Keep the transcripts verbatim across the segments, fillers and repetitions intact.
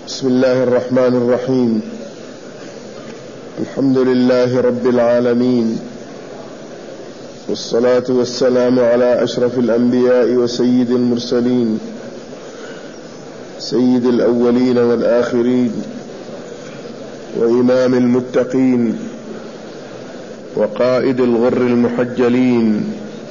بسم الله الرحمن الرحيم. الحمد لله رب العالمين، والصلاة والسلام على أشرف الأنبياء وسيد المرسلين، سيد الأولين والآخرين، وإمام المتقين، وقائد الغر المحجلين،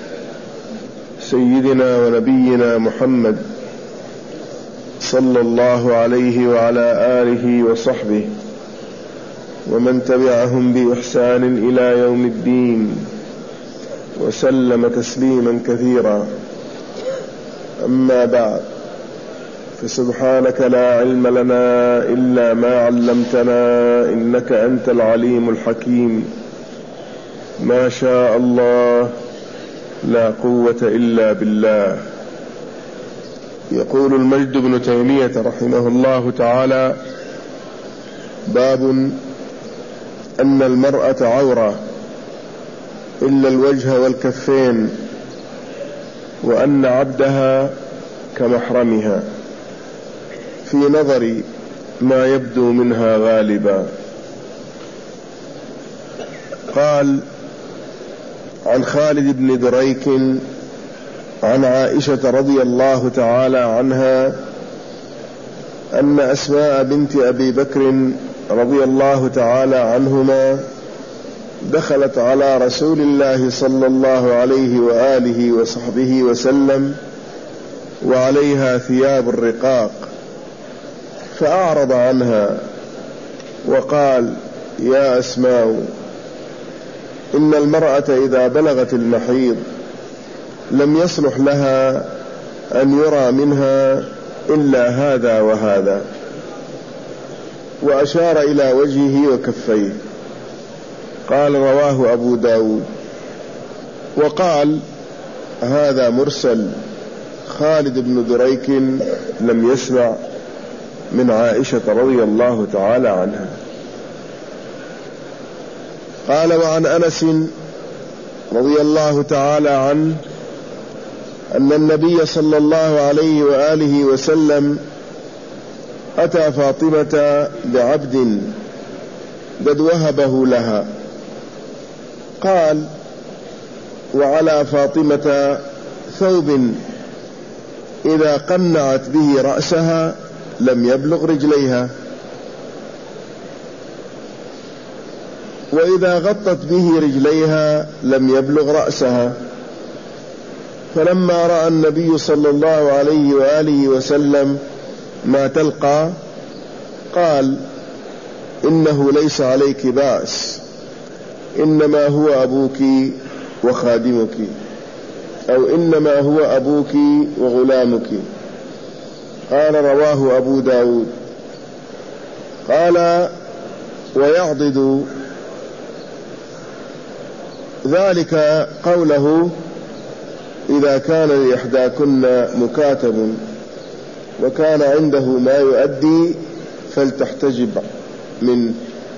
سيدنا ونبينا محمد صلى الله عليه وعلى آله وصحبه ومن تبعهم بإحسان إلى يوم الدين، وسلم تسليما كثيرا. أما بعد، فسبحانك لا علم لنا إلا ما علمتنا إنك أنت العليم الحكيم. ما شاء الله لا قوة إلا بالله. يقول المجد بن تيمية رحمه الله تعالى: باب أن المرأة عورة إلا الوجه والكفين، وأن عبدها كمحرمها في نظر ما يبدو منها غالبا. قال: عن خالد بن دريك عن عائشة رضي الله تعالى عنها أن أسماء بنت أبي بكر رضي الله تعالى عنهما دخلت على رسول الله صلى الله عليه وآله وصحبه وسلم وعليها ثياب الرقاق، فأعرض عنها وقال: يا أسماء، إن المرأة إذا بلغت المحيض لم يصلح لها أن يرى منها إلا هذا وهذا، وأشار إلى وجهه وكفيه. قال: رواه أبو داود. وقال: هذا مرسل، خالد بن دريك لم يسمع من عائشة رضي الله تعالى عنها. قال: وعن أنس رضي الله تعالى عنه أن النبي صلى الله عليه وآله وسلم أتى فاطمة بعبد قد وهبه لها. قال: وعلى فاطمة ثوب إذا قنعت به رأسها لم يبلغ رجليها، وإذا غطت به رجليها لم يبلغ رأسها. فلما رأى النبي صلى الله عليه وآله وسلم ما تلقى قال: إنه ليس عليك بأس، إنما هو أبوك وخادمك، أو إنما هو أبوك وغلامك. قال: رواه أبو داود. قال: ويعضد ذلك قوله: إذا كان لإحداكن مكاتب وكان عنده ما يؤدي فلتحتجب منه.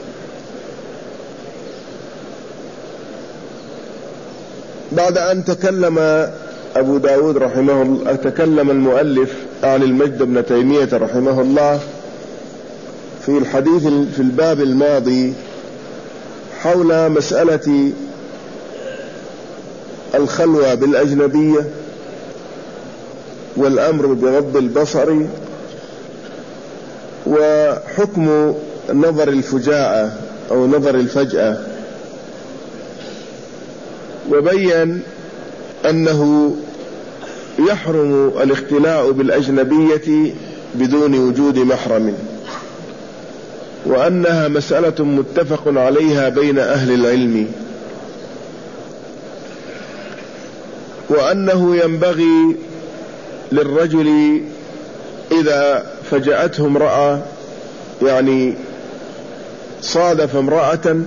بعد أن تكلم أبو داود رحمه الله، تكلم المؤلف عن المجد بن تيمية رحمه الله في الحديث في الباب الماضي حول مسألة الخلوة بالأجنبية والأمر بغض البصر وحكم نظر الفجاءة أو نظر الفجأة، وبين أنه يحرم الاختلاء بالأجنبية بدون وجود محرم، وأنها مسألة متفق عليها بين أهل العلم، وأنه ينبغي للرجل إذا فجأته امرأة، يعني صادف امرأة،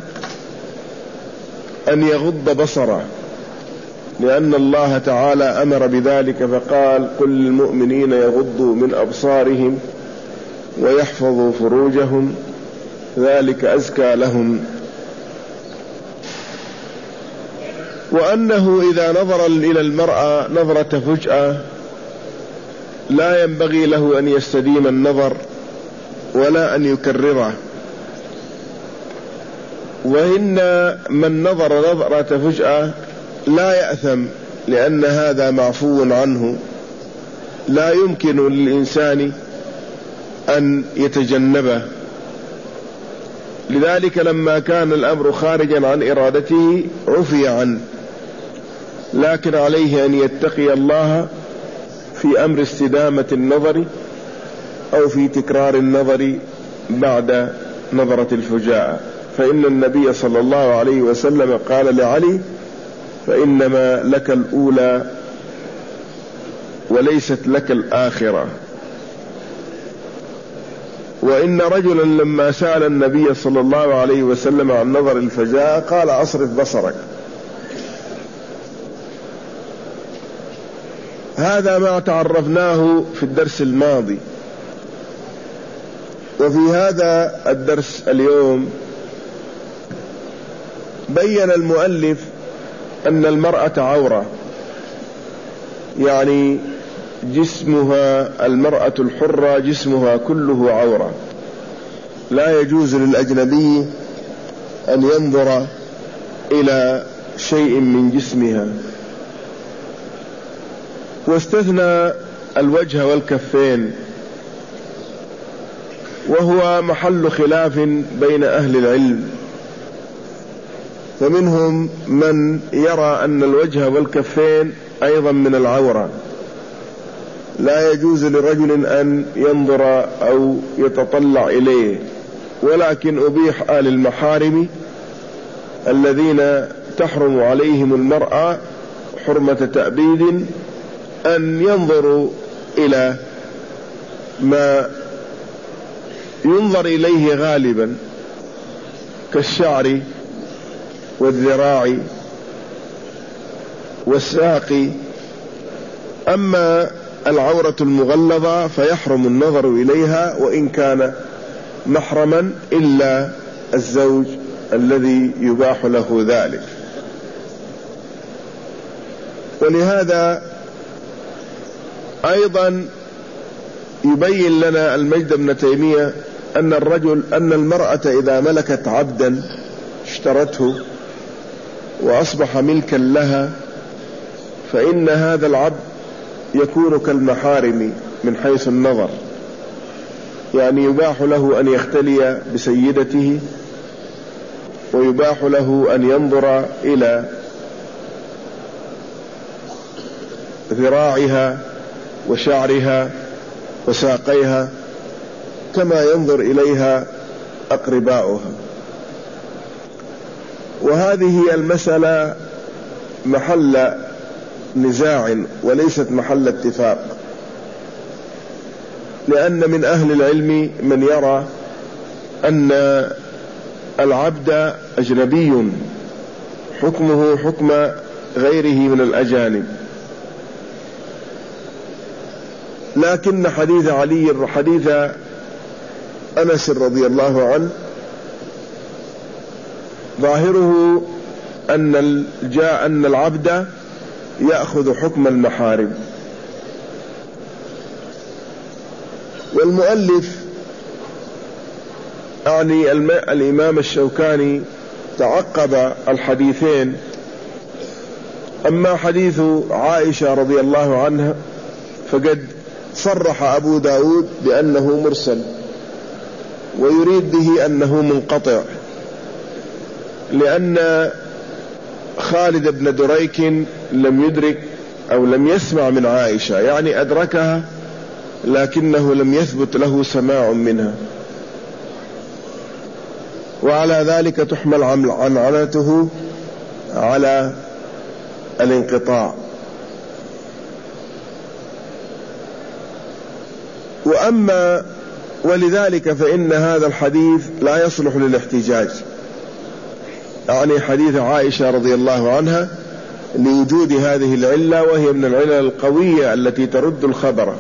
أن يغض بصره، لأن الله تعالى أمر بذلك فقال: قل للمؤمنين يغضوا من أبصارهم ويحفظوا فروجهم ذلك أزكى لهم. وأنه إذا نظر إلى المرأة نظرة فجأة لا ينبغي له أن يستديم النظر، ولا أن يكرره. وإن من نظر نظرة فجأة لا يأثم، لأن هذا معفو عنه، لا يمكن للإنسان أن يتجنبه. لذلك لما كان الأمر خارجا عن إرادته عفي عنه، لكن عليه أن يتقي الله في أمر استدامة النظر أو في تكرار النظر بعد نظرة الفجاءة. فإن النبي صلى الله عليه وسلم قال لعلي: فإنما لك الأولى وليست لك الآخرة. وإن رجلا لما سأل النبي صلى الله عليه وسلم عن نظر الفجاءة قال: أصرف بصرك. هذا ما تعرفناه في الدرس الماضي. وفي هذا الدرس اليوم بين المؤلف أن المرأة عورة، يعني جسمها، المرأة الحرة جسمها كله عورة، لا يجوز للأجنبي أن ينظر إلى شيء من جسمها. واستثنى الوجه والكفين، وهو محل خلاف بين أهل العلم، فمنهم من يرى أن الوجه والكفين أيضا من العورة، لا يجوز لرجل أن ينظر أو يتطلع إليه، ولكن أبيح آل المحارم الذين تحرم عليهم المرأة حرمة تأبيد أن ينظروا إلى ما ينظر إليه غالبا كالشعر والذراع والساق. أما العورة المغلظة فيحرم النظر إليها وإن كان محرما، إلا الزوج الذي يباح له ذلك. ولهذا أيضا يبين لنا المجد ابن تيمية أن الرجل أن المرأة إذا ملكت عبدا اشترته وأصبح ملكا لها، فإن هذا العبد يكون كالمحارم من حيث النظر، يعني يباح له أن يختلي بسيدته، ويباح له أن ينظر إلى ذراعها وشعرها وساقيها كما ينظر إليها أقرباؤها. وهذه المسألة محل نزاع وليست محل اتفاق، لأن من أهل العلم من يرى أن العبد أجنبي حكمه حكم غيره من الأجانب، لكن حديث علي حديث أنس رضي الله عنه ظاهره أن جاء أن العبد يأخذ حكم المحارم. والمؤلف يعني الإمام الشوكاني تعقب الحديثين. أما حديث عائشة رضي الله عنها فقد صرح أبو داود بأنه مرسل، ويريد به أنه منقطع، لأن خالد بن دريك لم يدرك أو لم يسمع من عائشة، يعني أدركها لكنه لم يثبت له سماع منها، وعلى ذلك تحمل عنعنته على الانقطاع. وأما ولذلك فإن هذا الحديث لا يصلح للاحتجاج، يعني حديث عائشة رضي الله عنها، لوجود هذه العلة، وهي من العلل القوية التي ترد الخبر.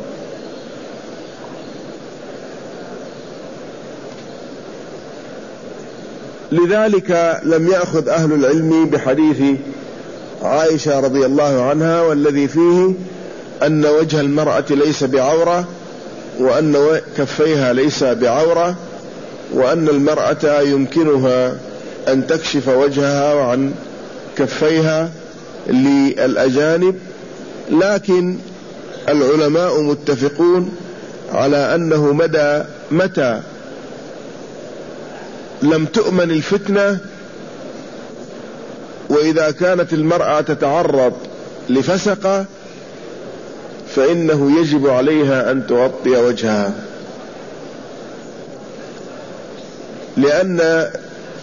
لذلك لم يأخذ أهل العلم بحديث عائشة رضي الله عنها، والذي فيه أن وجه المرأة ليس بعورة، وأن كفيها ليس بعورة، وأن المرأة يمكنها أن تكشف وجهها عن كفيها للأجانب، لكن العلماء متفقون على أنه مدى متى لم تؤمن الفتنة، وإذا كانت المرأة تتعرض لفسقة فإنه يجب عليها أن تغطي وجهها، لأن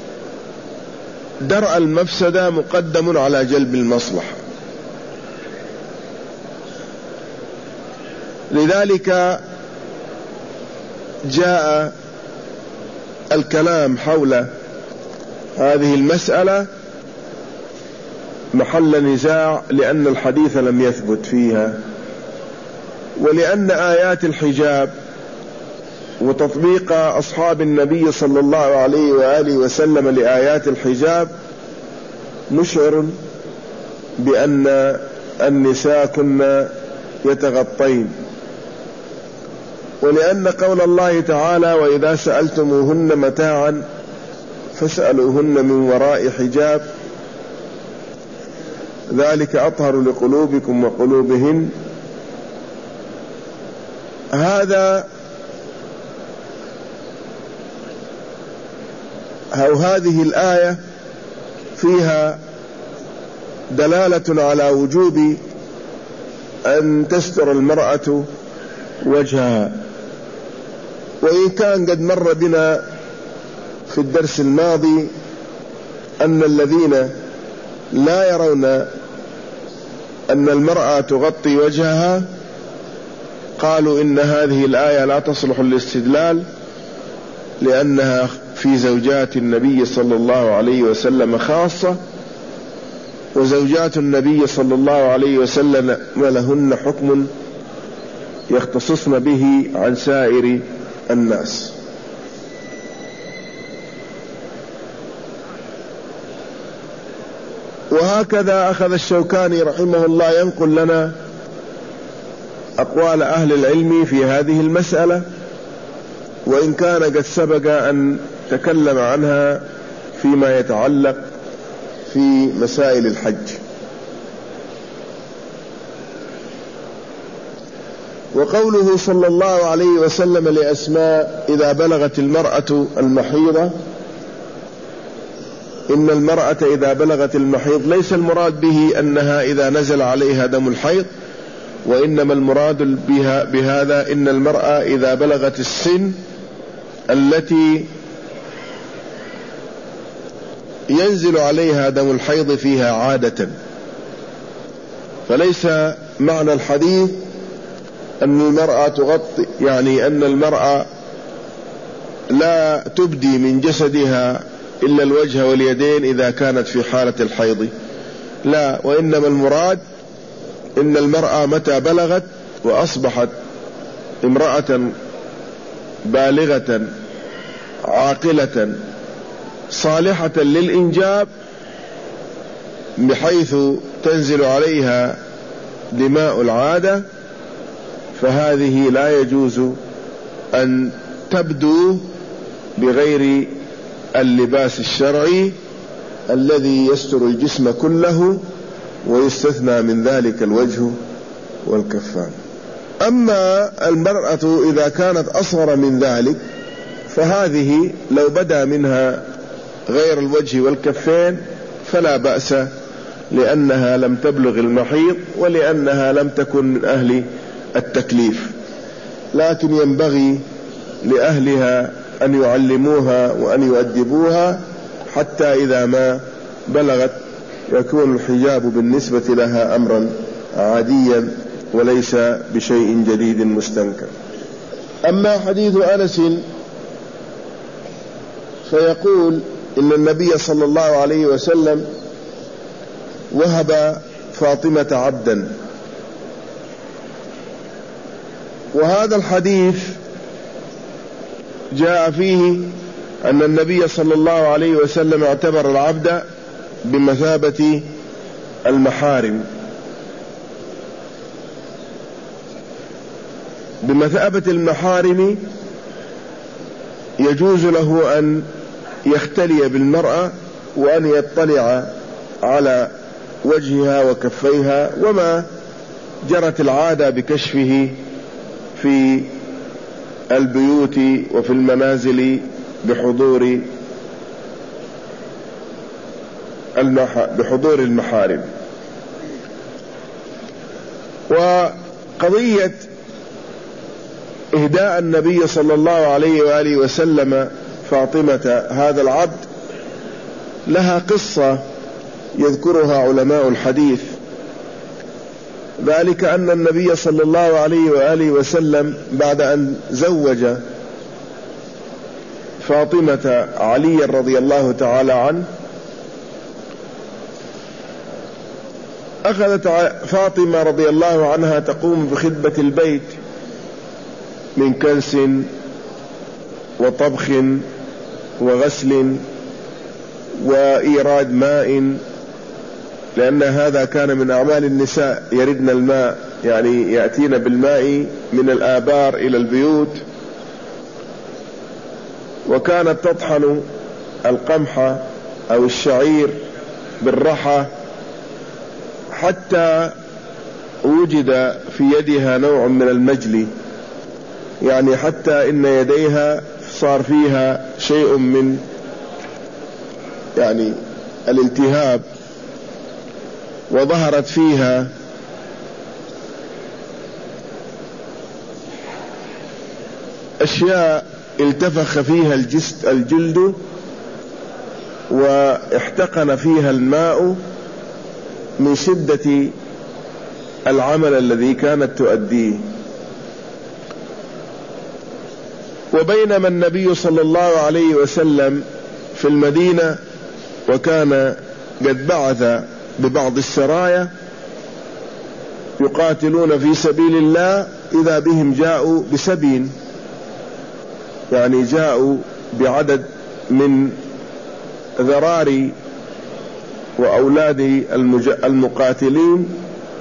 درء المفسدة مقدم على جلب المصلحة. لذلك جاء الكلام حول هذه المسألة محل نزاع، لأن الحديث لم يثبت فيها، ولأن آيات الحجاب وتطبيق أصحاب النبي صلى الله عليه وآله وسلم لآيات الحجاب مشعر بأن النساء كن يتغطين، ولأن قول الله تعالى وإذا سألتموهن متاعا فاسألوهن من وراء حجاب ذلك أطهر لقلوبكم وقلوبهن. هذا أو هذه الآية فيها دلالة على وجوب أن تستر المرأة وجهها، وإن كان قد مر بنا في الدرس الماضي أن الذين لا يرون أن المرأة تغطي وجهها قالوا إن هذه الآية لا تصلح للاستدلال، لأنها في زوجات النبي صلى الله عليه وسلم خاصة، وزوجات النبي صلى الله عليه وسلم لهن حكم يختصصن به عن سائر الناس. وهكذا أخذ الشوكاني رحمه الله ينقل لنا أقوال أهل العلم في هذه المسألة، وإن كان قد سبق أن تكلم عنها فيما يتعلق في مسائل الحج. وقوله صلى الله عليه وسلم لأسماء إذا بلغت المرأة المحيضة، إن المرأة إذا بلغت المحيض ليس المراد به أنها إذا نزل عليها دم الحيض، وإنما المراد بها بهذا إن المرأة إذا بلغت السن التي ينزل عليها دم الحيض فيها عادة. فليس معنى الحديث أن المرأة تغطي، يعني أن المرأة لا تبدي من جسدها إلا الوجه واليدين إذا كانت في حالة الحيض، لا، وإنما المراد إن المرأة متى بلغت وأصبحت امرأة بالغة عاقلة صالحة للإنجاب بحيث تنزل عليها دماء العادة، فهذه لا يجوز أن تبدو بغير اللباس الشرعي الذي يستر الجسم كله، ويستثنى من ذلك الوجه والكفان. أما المرأة إذا كانت أصغر من ذلك فهذه لو بدا منها غير الوجه والكفين فلا بأس، لأنها لم تبلغ المحيض ولأنها لم تكن من أهل التكليف، لكن ينبغي لأهلها أن يعلموها وأن يؤدبوها حتى إذا ما بلغت يكون الحجاب بالنسبة لها أمرا عاديا وليس بشيء جديد مستنكر. أما حديث أنس فيقول إن النبي صلى الله عليه وسلم وهب فاطمة عبدا، وهذا الحديث جاء فيه أن النبي صلى الله عليه وسلم اعتبر العبد بمثابة المحارم، بمثابة المحارم يجوز له أن يختلي بالمرأة وأن يطلع على وجهها وكفيها، وما جرت العادة بكشفه في البيوت وفي المنازل بحضور بحضور المحارم. وقضية إهداء النبي صلى الله عليه وآله وسلم فاطمة هذا العبد لها قصة يذكرها علماء الحديث، ذلك أن النبي صلى الله عليه وآله وسلم بعد أن زوج فاطمة علي رضي الله تعالى عنه أخذت فاطمة رضي الله عنها تقوم بخدمة البيت من كنس وطبخ وغسل وإيراد ماء، لأن هذا كان من أعمال النساء، يردن الماء يعني يأتين بالماء من الآبار إلى البيوت. وكانت تطحن القمح أو الشعير بالرحى حتى وجد في يدها نوع من المجل، يعني حتى إن يديها صار فيها شيء من يعني الالتهاب، وظهرت فيها أشياء التفخ فيها الجلد واحتقن فيها الماء من شدة العمل الذي كانت تؤديه. وبينما النبي صلى الله عليه وسلم في المدينة وكان قد بعث ببعض السرايا يقاتلون في سبيل الله، إذا بهم جاءوا بسبي، يعني جاءوا بعدد من ذراري وأولاد المقاتلين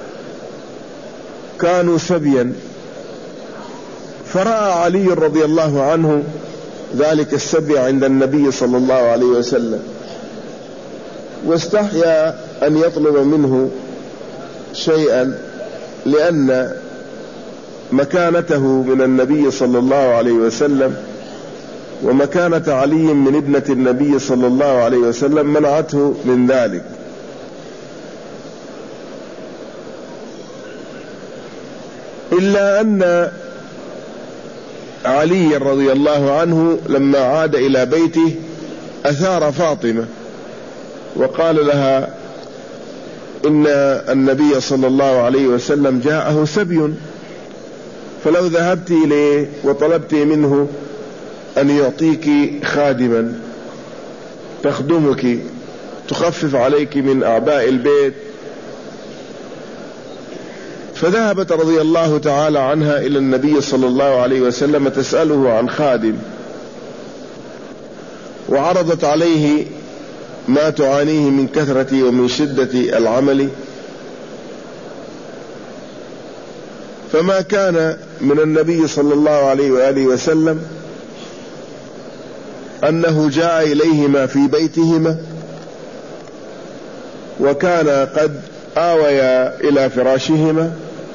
كانوا سبيا. فرأى علي رضي الله عنه ذلك السبي عند النبي صلى الله عليه وسلم، واستحيا أن يطلب منه شيئا، لأن مكانته من النبي صلى الله عليه وسلم ومكانة علي من ابنة النبي صلى الله عليه وسلم منعته من ذلك. إلا أن علي رضي الله عنه لما عاد إلى بيته أثار فاطمة وقال لها إن النبي صلى الله عليه وسلم جاءه سبي، فلو ذهبت إليه وطلبت منه أن يعطيك خادما تخدمك تخفف عليك من أعباء البيت. فذهبت رضي الله تعالى عنها إلى النبي صلى الله عليه وسلم تسأله عن خادم، وعرضت عليه ما تعانيه من كثرة ومن شدة العمل. فما كان من النبي صلى الله عليه وآله وسلم أنه جاء إليهما في بيتهما، وكان قد آويا إلى فراشهما.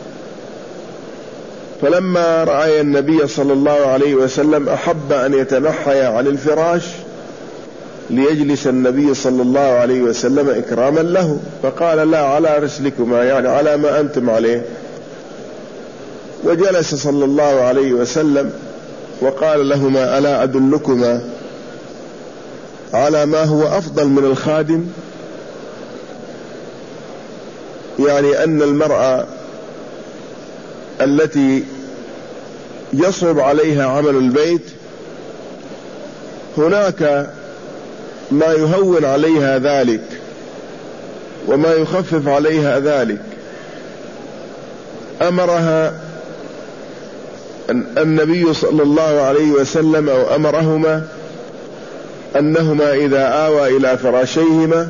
فلما رأى النبي صلى الله عليه وسلم أحب أن يتنحى عن الفراش ليجلس النبي صلى الله عليه وسلم إكراما له، فقال لا، على رسلكما، يعني على ما أنتم عليه. وجلس صلى الله عليه وسلم وقال لهما ألا أدلكما على ما هو أفضل من الخادم؟ يعني أن المرأة التي يصعب عليها عمل البيت هناك ما يهون عليها ذلك وما يخفف عليها ذلك. أمرها النبي صلى الله عليه وسلم أو أمرهما أنهما إذا آوى إلى فراشيهما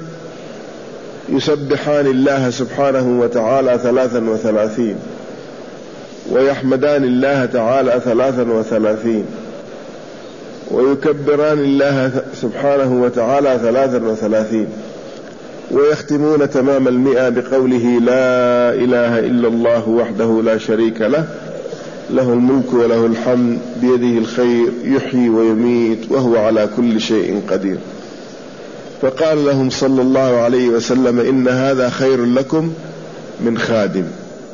يسبحان الله سبحانه وتعالى ثلاثا وثلاثين. ويحمدان الله تعالى ثلاثا وثلاثين، ويكبران الله سبحانه وتعالى ثلاثا وثلاثين، ويختمون تمام المئة بقوله لا إله إلا الله وحده لا شريك له، له الملك وله الحمد بيده الخير يحيي ويميت وهو على كل شيء قدير. فقال لهم صلى الله عليه وسلم إن هذا خير لكم من خادم.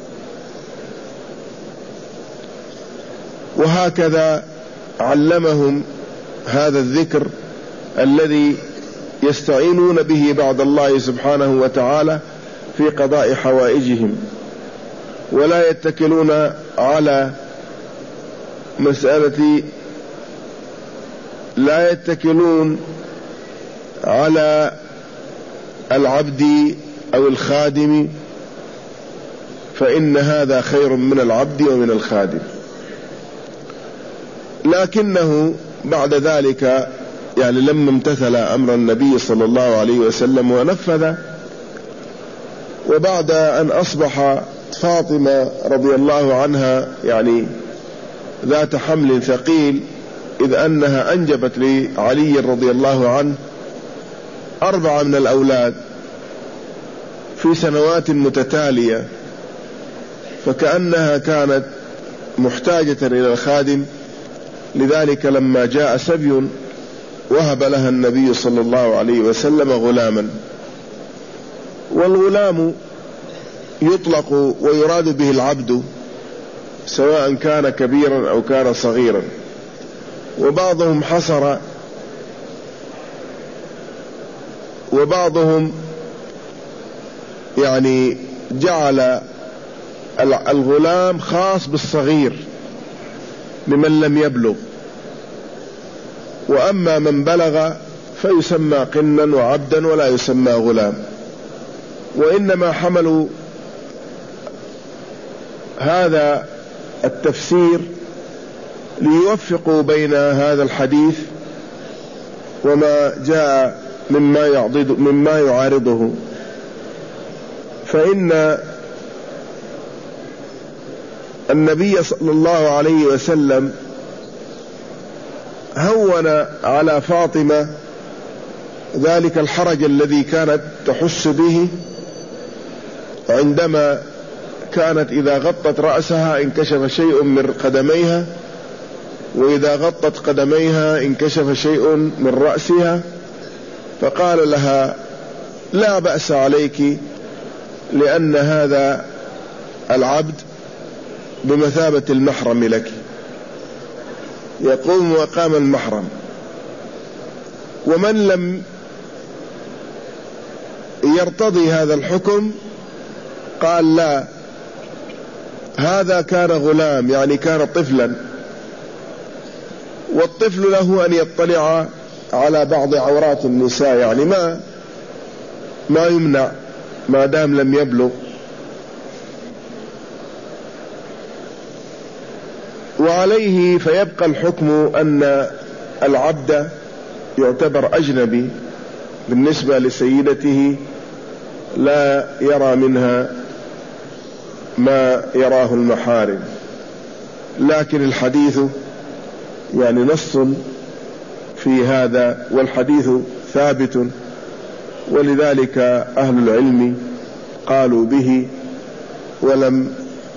وهكذا علمهم هذا الذكر الذي يستعينون به بعد الله سبحانه وتعالى في قضاء حوائجهم، ولا يتكلون على مسألة لا يتكلون على العبد أو الخادم، فإن هذا خير من العبد ومن الخادم. لكنه بعد ذلك يعني لما امتثل أمر النبي صلى الله عليه وسلم ونفذ، وبعد أن أصبح فاطمة رضي الله عنها يعني ذات حمل ثقيل، إذ أنها أنجبت لعلي رضي الله عنه أربعة من الأولاد في سنوات متتالية، فكأنها كانت محتاجة إلى الخادم. لذلك لما جاء سبي وهب لها النبي صلى الله عليه وسلم غلاما، والغلام يطلق ويراد به العبد سواء كان كبيرا أو كان صغيرا، وبعضهم حصر وبعضهم يعني جعل الغلام خاص بالصغير لمن لم يبلغ، وأما من بلغ فيسمى قنا وعبدا ولا يسمى غلام. وإنما حملوا هذا التفسير ليوفقوا بين هذا الحديث وما جاء مما يعضد مما يعارضه. فإن النبي صلى الله عليه وسلم هون على فاطمة ذلك الحرج الذي كانت تحس به عندما كانت إذا غطت رأسها انكشف شيء من قدميها، وإذا غطت قدميها انكشف شيء من رأسها، فقال لها لا بأس عليك، لأن هذا العبد بمثابة المحرم لك، يقوم مقام المحرم. ومن لم يرتضي هذا الحكم قال لا، هذا كان غلام يعني كان طفلا، والطفل له أن يطلع على بعض عورات النساء، يعني ما ما يمنع ما دام لم يبلغ. وعليه فيبقى الحكم أن العبد يعتبر أجنبي بالنسبة لسيدته، لا يرى منها ما يراه المحارم. لكن الحديث يعني نص في هذا، والحديث ثابت، ولذلك أهل العلم قالوا به ولم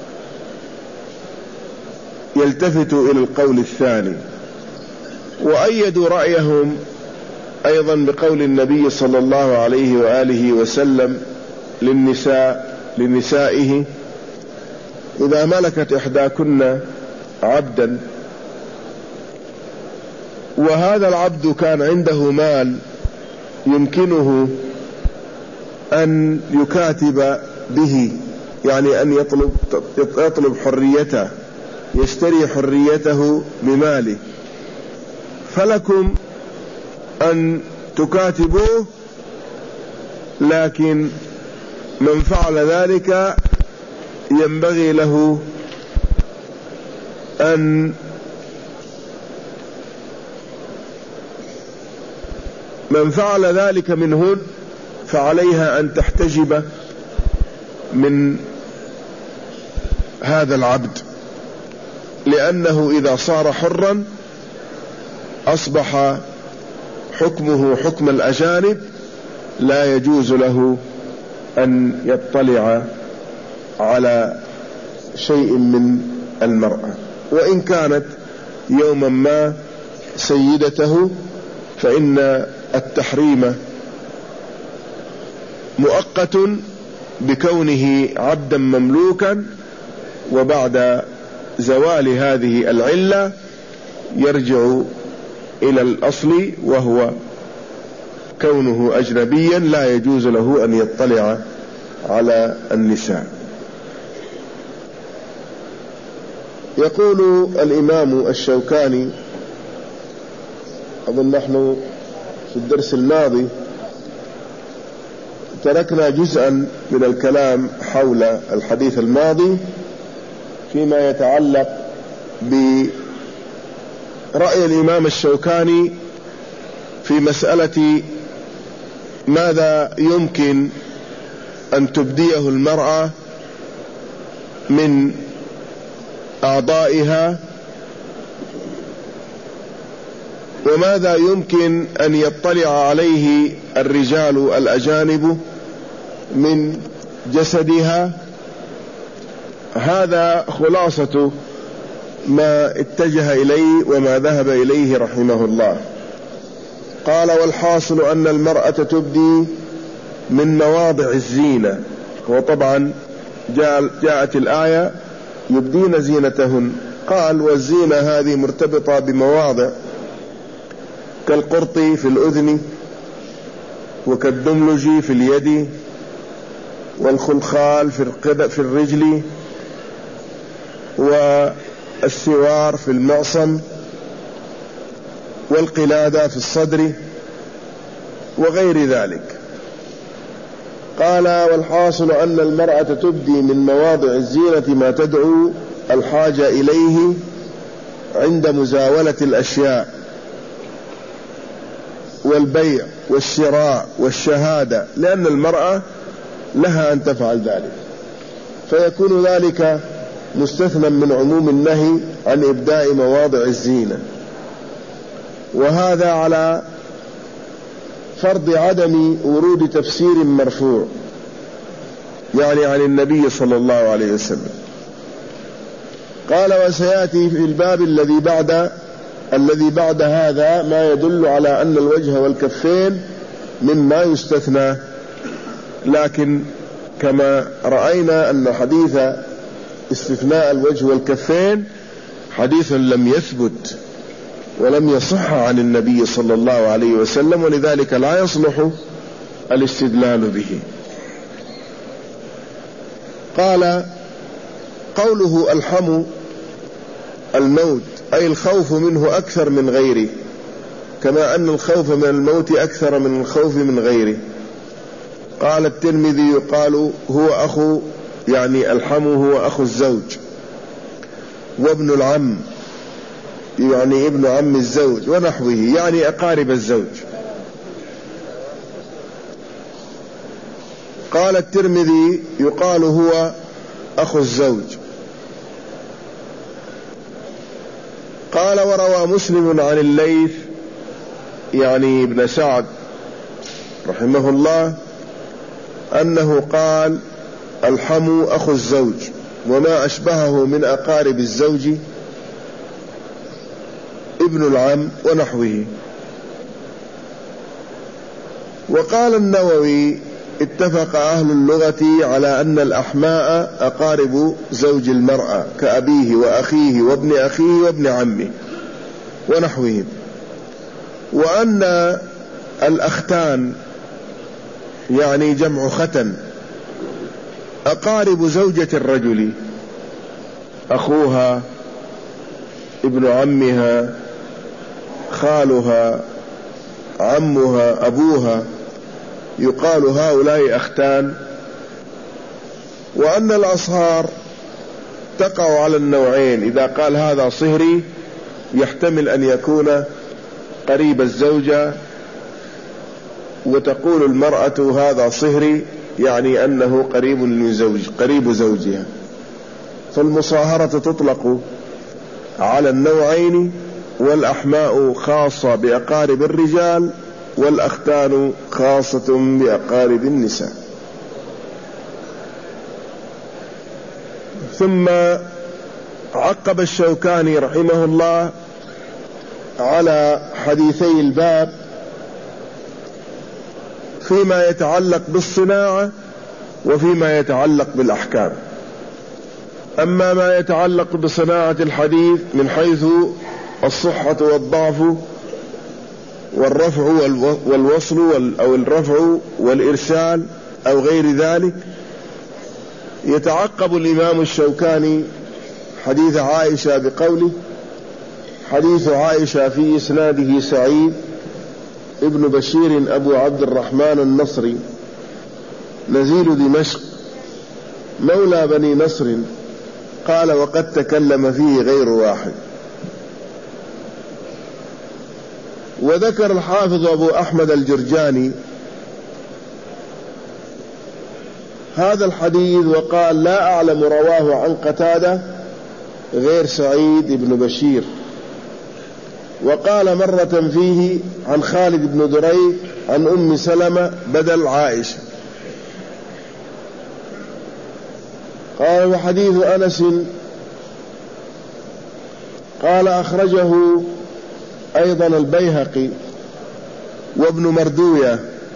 يلتفتوا إلى القول الثاني. وأيدوا رأيهم أيضا بقول النبي صلى الله عليه وآله وسلم للنساء لنسائه إذا ملكت إحداكن عبدا، وهذا العبد كان عنده مال يمكنه أن يكاتب به، يعني أن يطلب يطلب حريته، يشتري حريته بماله، فلكم أن تكاتبوه، لكن من فعل ذلك ينبغي له أن من فعل ذلك منهن فعليها أن تحتجب من هذا العبد لأنه إذا صار حرا أصبح حكمه حكم الأجانب، لا يجوز له أن يطلع على شيء من المرأة، وإن كانت يوما ما سيدته فإن التحريم مؤقت بكونه عبدا مملوكا، وبعد زوال هذه العلة يرجع إلى الأصل وهو كونه أجنبيا لا يجوز له أن يطلع على النساء. يقول الإمام الشوكاني، أظن نحن في الدرس الماضي تركنا جزءا من الكلام حول الحديث الماضي فيما يتعلق برأي الإمام الشوكاني في مسألة ماذا يمكن أن تبديه المرأة من أعضائها، وماذا يمكن أن يطلع عليه الرجال الأجانب من جسدها. هذا خلاصة ما اتجه إليه وما ذهب إليه رحمه الله. قال: والحاصل أن المرأة تبدي من مواضع الزينة. وطبعا جاءت الآية يبدين زينتهن، قال: والزينة هذه مرتبطة بمواضع كالقرط في الأذن، وكالدملج في اليد، والخلخال في الرجل، والسوار في المعصم، والقلادة في الصدر، وغير ذلك. قال: والحاصل أن المرأة تبدي من مواضع الزينة ما تدعو الحاجة إليه عند مزاولة الأشياء والبيع والشراء والشهادة، لأن المرأة لها أن تفعل ذلك، فيكون ذلك مستثنى من عموم النهي عن إبداء مواضع الزينة. وهذا على فرض عدم ورود تفسير مرفوع، يعني عن النبي صلى الله عليه وسلم. قال: وسيأتي في الباب الذي بعد الذي بعد هذا ما يدل على أن الوجه والكفين مما يستثنى، لكن كما رأينا أن حديث استثناء الوجه والكفين حديث لم يثبت ولم يصح عن النبي صلى الله عليه وسلم، ولذلك لا يصلح الاستدلال به. قال: قوله الحم الموت أي الخوف منه أكثر من غيره، كما أن الخوف من الموت أكثر من الخوف من غيره. قال الترمذي: يقال هو أخو، يعني الحم هو أخو الزوج، وابن العم يعني ابن عم الزوج، ونحوه يعني أقارب الزوج. قال الترمذي: يقال هو أخو الزوج. قال: وروى مسلم عن الليث يعني ابن سعد رحمه الله أنه قال: الحم أخو الزوج، وما أشبهه من أقارب الزوج ابن العم ونحوه. وقال النووي: اتفق أهل اللغة على أن الأحماء أقارب زوج المرأة كأبيه وأخيه وابن أخيه وابن عمه ونحوهم، وأن الأختان يعني جمع ختن أقارب زوجة الرجل، أخوها، ابن عمها، خالها، عمها، أبوها، يقال هؤلاء أختان. وأن الأصهار تقع على النوعين، إذا قال هذا صهري يحتمل أن يكون قريب الزوجة، وتقول المرأة هذا صهري يعني أنه قريب من زوج قريب زوجها. فالمصاهرة تطلق على النوعين، والأحماء خاصة بأقارب الرجال، والأختان خاصة بأقارب النساء. ثم عقب الشوكاني رحمه الله على حديثي الباب فيما يتعلق بالصناعة وفيما يتعلق بالأحكام. أما ما يتعلق بصناعة الحديث من حيث الصحة والضعف والرفع والوصل أو الرفع والإرسال أو غير ذلك، يتعقب الإمام الشوكاني حديث عائشة بقوله: حديث عائشة في إسناده سعيد ابن بشير أبو عبد الرحمن النصري نزيل دمشق مولى بني نصر، قال: وقد تكلم فيه غير واحد. وذكر الحافظ أبو أحمد الجرجاني هذا الحديث وقال: لا أعلم رواه عن قتادة غير سعيد بن بشير. وقال مرة فيه عن خالد بن دريد عن أم سلمة بدل عائشة. قال: وحديث أنس قال أخرجه أيضا البيهقي وابن مردوية،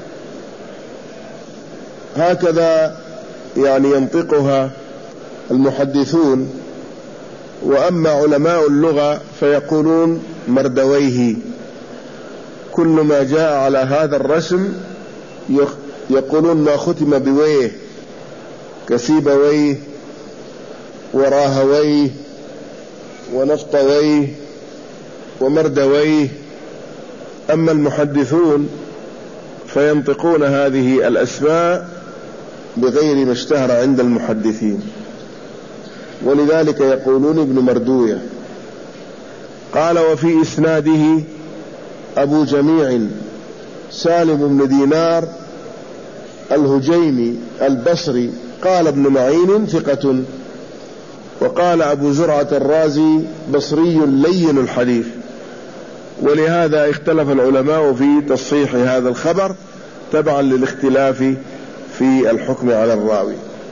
هكذا يعني ينطقها المحدثون. وأما علماء اللغة فيقولون مردويه، كل ما جاء على هذا الرسم يقولون ما ختم بويه كسيبويه وراهويه ونفطويه ومردويه. أما المحدثون فينطقون هذه الأسماء بغير ما اشتهر عند المحدثين، ولذلك يقولون ابن مردوية. قال: وفي إسناده أبو جميع سالم بن دينار الهجيمي البصري، قال ابن معين ثقة. وقال أبو زرعة الرازي بصري لين الحديث. ولهذا اختلف العلماء في تصحيح هذا الخبر تبعا للاختلاف في الحكم على الراوي.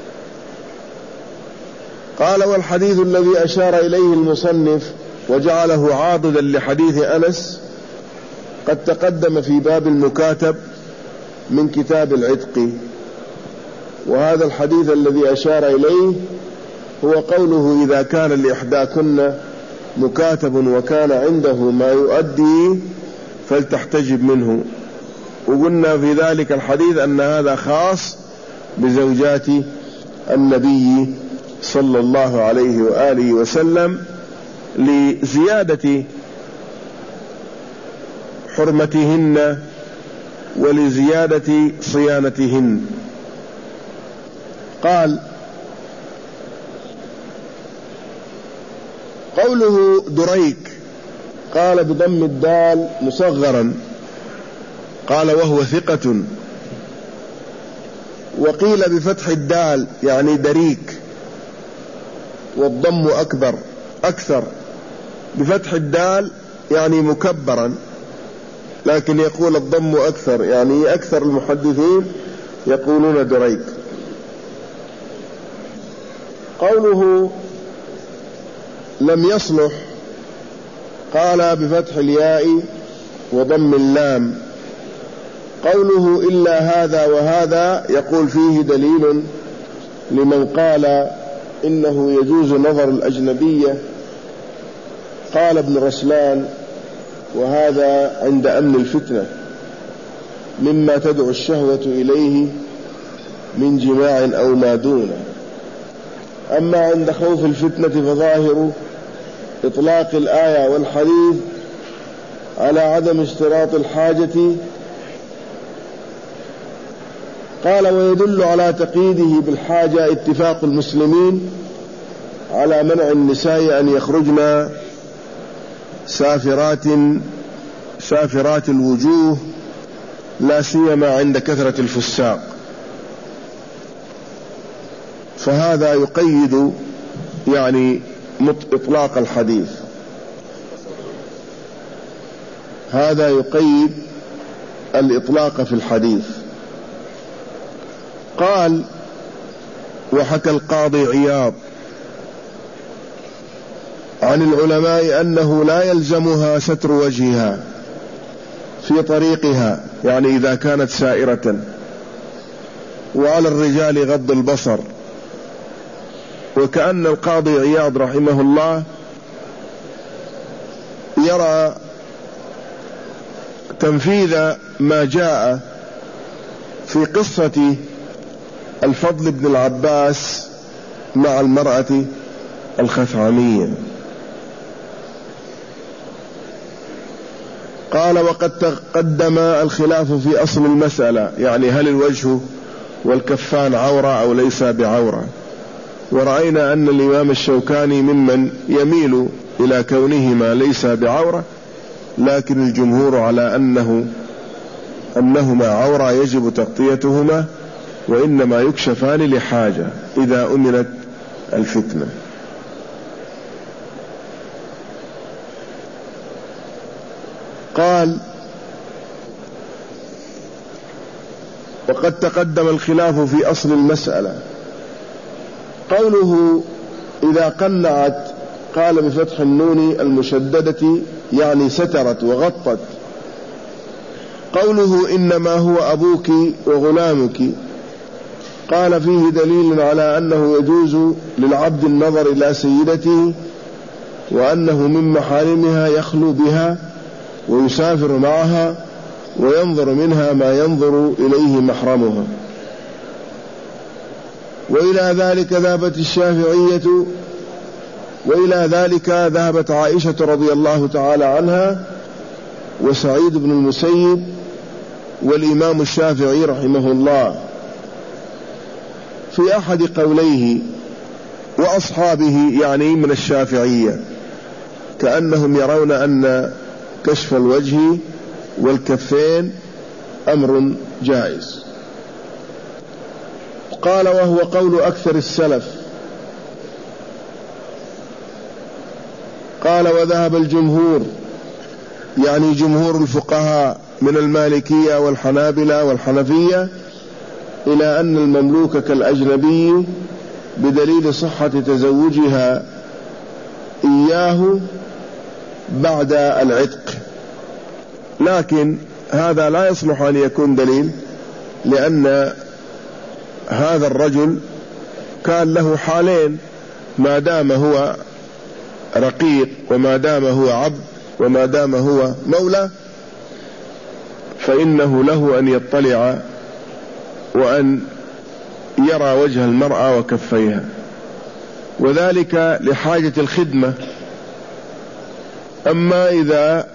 قال: والحديث الذي أشار إليه المصنف وجعله عاضدا لحديث أنس قد تقدم في باب المكاتب من كتاب العتق. وهذا الحديث الذي أشار إليه هو قوله: إذا كان لإحداكن مكاتب وكان عنده ما يؤدي فلتحتجب منه. وقلنا في ذلك الحديث أن هذا خاص بزوجات النبي صلى الله عليه وآله وسلم لزيادة حرمتهن ولزيادة صيانتهن. قال: قوله دريك قال بضم الدال مصغرا، قال: وهو ثقة. وقيل بفتح الدال يعني دريك، والضم أكبر أكثر، بفتح الدال يعني مكبرا، لكن يقول الضم أكثر، يعني أكثر المحدثين يقولون دريك. قوله لم يصلح قال بفتح الياء وضم اللام. قوله إلا هذا وهذا يقول فيه دليل لمن قال إنه يجوز نظر الأجنبية. قال ابن رسلان: وهذا عند أمن الفتنة مما تدعو الشهوة إليه من جماع أو ما دونه. أما عند خوف الفتنة فظاهر إطلاق الآية والحديث على عدم اشتراط الحاجة. قال: ويدل على تقييده بالحاجة اتفاق المسلمين على منع النساء أن يخرجن سافرات سافرات الوجوه، لا سيما عند كثرة الفساق. فهذا يقيد يعني إطلاق الحديث. هذا يقيد الإطلاق في الحديث. قال: وحكى القاضي عياض عن العلماء أنه لا يلزمها ستر وجهها في طريقها، يعني إذا كانت سائرة، وعلى الرجال غض البصر. وكأن القاضي عياض رحمه الله يرى تنفيذ ما جاء في قصة الفضل بن العباس مع المرأة الخثعمية. قال: وقد تقدم الخلاف في أصل المسألة، يعني هل الوجه والكفان عورة أو ليس بعورة. ورأينا أن الإمام الشوكاني ممن يميل إلى كونهما ليس بعورة، لكن الجمهور على أنه أنهما عورة يجب تغطيتهما، وإنما يكشفان لحاجة إذا أمنت الفتنة. قال: وقد تقدم الخلاف في أصل المسألة. قوله إذا قنعت، قال بفتح النون المشددة يعني سترت وغطت. قوله إنما هو أبوك وغلامك، قال فيه دليل على أنه يجوز للعبد النظر إلى سيدته، وأنه من محارمها يخلو بها ويسافر معها وينظر منها ما ينظر إليه محرمها. وإلى ذلك ذهبت الشافعية وإلى ذلك ذهبت عائشة رضي الله تعالى عنها وسعيد بن المسيب والإمام الشافعي رحمه الله في أحد قوليه، وأصحابه يعني من الشافعية، كأنهم يرون أن كشف الوجه والكفين أمر جائز. قال: وهو قول أكثر السلف. قال: وذهب الجمهور، يعني جمهور الفقهاء من المالكية والحنابلة والحنفية، إلى أن المملوك كالأجنبي بدليل صحة تزوجها إياه بعد العتق. لكن هذا لا يصلح أن يكون دليل، لأن هذا الرجل كان له حالين: ما دام هو رقيق، وما دام هو عبد، وما دام هو مولى، فإنه له أن يطلع وأن يرى وجه المرأة وكفيها، وذلك لحاجة الخدمة. أما إذا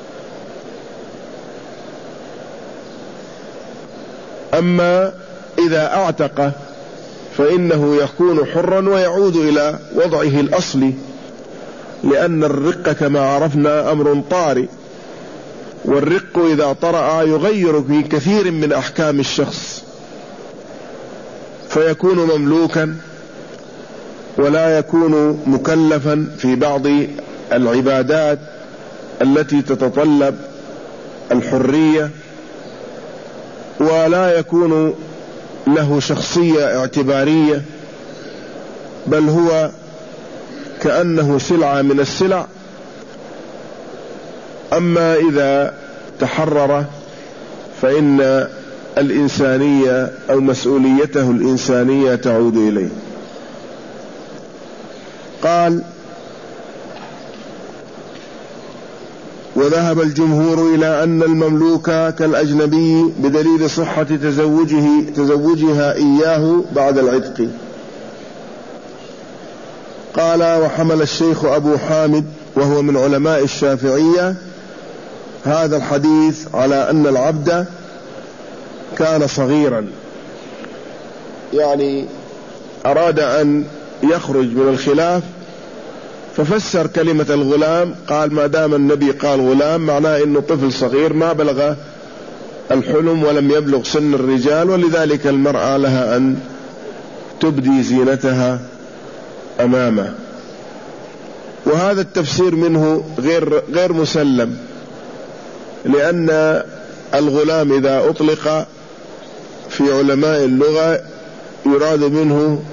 أما إذا أعتق فإنه يكون حرا ويعود إلى وضعه الأصلي، لأن الرق كما عرفنا أمر طارئ، والرق إذا طرأ يغير في كثير من أحكام الشخص، فيكون مملوكا ولا يكون مكلفا في بعض العبادات التي تتطلب الحرية، ولا يكون له شخصية اعتبارية، بل هو كأنه سلعة من السلع. أما إذا تحرر فإن الإنسانية أو مسؤوليته الإنسانية تعود إليه. قال: وذهب الجمهور إلى أن المملوك كالأجنبي بدليل صحة تزوجه تزوجها إياه بعد العتق. قال: وحمل الشيخ أبو حامد وهو من علماء الشافعية هذا الحديث على أن العبد كان صغيرا، يعني أراد أن يخرج من الخلاف ففسر كلمة الغلام، قال ما دام النبي قال غلام معناه إنه طفل صغير ما بلغ الحلم ولم يبلغ سن الرجال، ولذلك المرأة لها أن تبدي زينتها أمامه. وهذا التفسير منه غير غير مسلم، لأن الغلام إذا أطلق في علماء اللغة يراد منه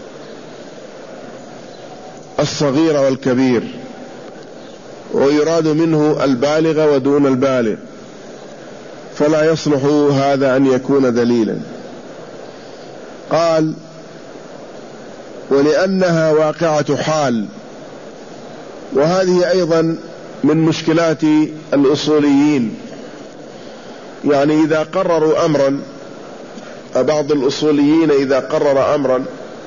الصغير والكبير، ويراد منه البالغ ودون البالغ، فلا يصلح هذا أن يكون دليلا. قال: ولأنها واقعة حال، وهذه أيضا من مشكلات الأصوليين، يعني إذا قرروا أمرا، بعض الأصوليين إذا قرر أمرا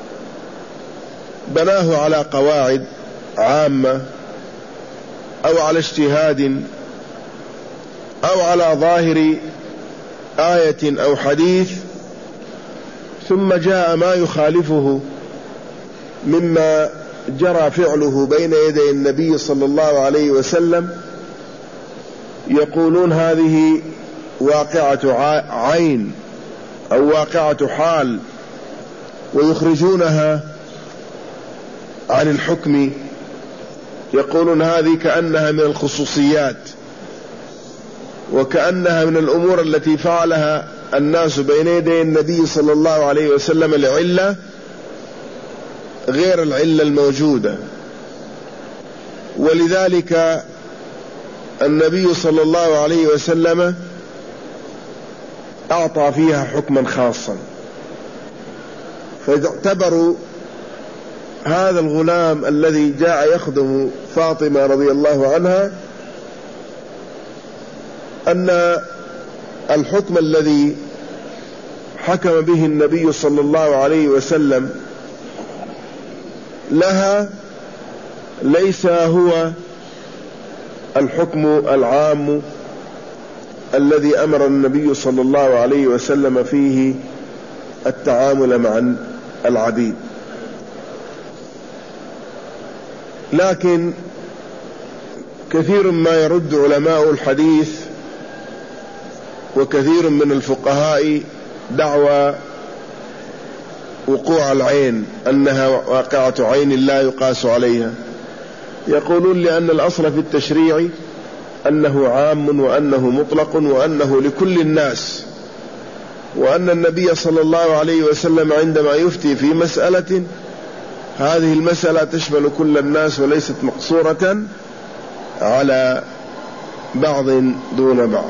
بناه على قواعد عامة أو على اجتهاد أو على ظاهر آية أو حديث، ثم جاء ما يخالفه مما جرى فعله بين يدي النبي صلى الله عليه وسلم، يقولون هذه واقعة عين أو واقعة حال، ويخرجونها عن الحكم، يقولون هذه كأنها من الخصوصيات، وكأنها من الأمور التي فعلها الناس بين يدي النبي صلى الله عليه وسلم لعلة غير العلة الموجودة، ولذلك النبي صلى الله عليه وسلم أعطى فيها حكما خاصا. فاعتبروا هذا الغلام الذي جاء يخدم فاطمة رضي الله عنها أن الحكم الذي حكم به النبي صلى الله عليه وسلم لها ليس هو الحكم العام الذي أمر النبي صلى الله عليه وسلم فيه التعامل مع العبيد. لكن كثير ما يرد علماء الحديث وكثير من الفقهاء دعوى وقوع العين، أنها واقعة عين لا يقاس عليها. يقولون لأن الأصل في التشريع أنه عام وأنه مطلق وأنه لكل الناس، وأن النبي صلى الله عليه وسلم عندما يفتي في مسألة هذه المسألة تشمل كل الناس وليست مقصورة على بعض دون بعض.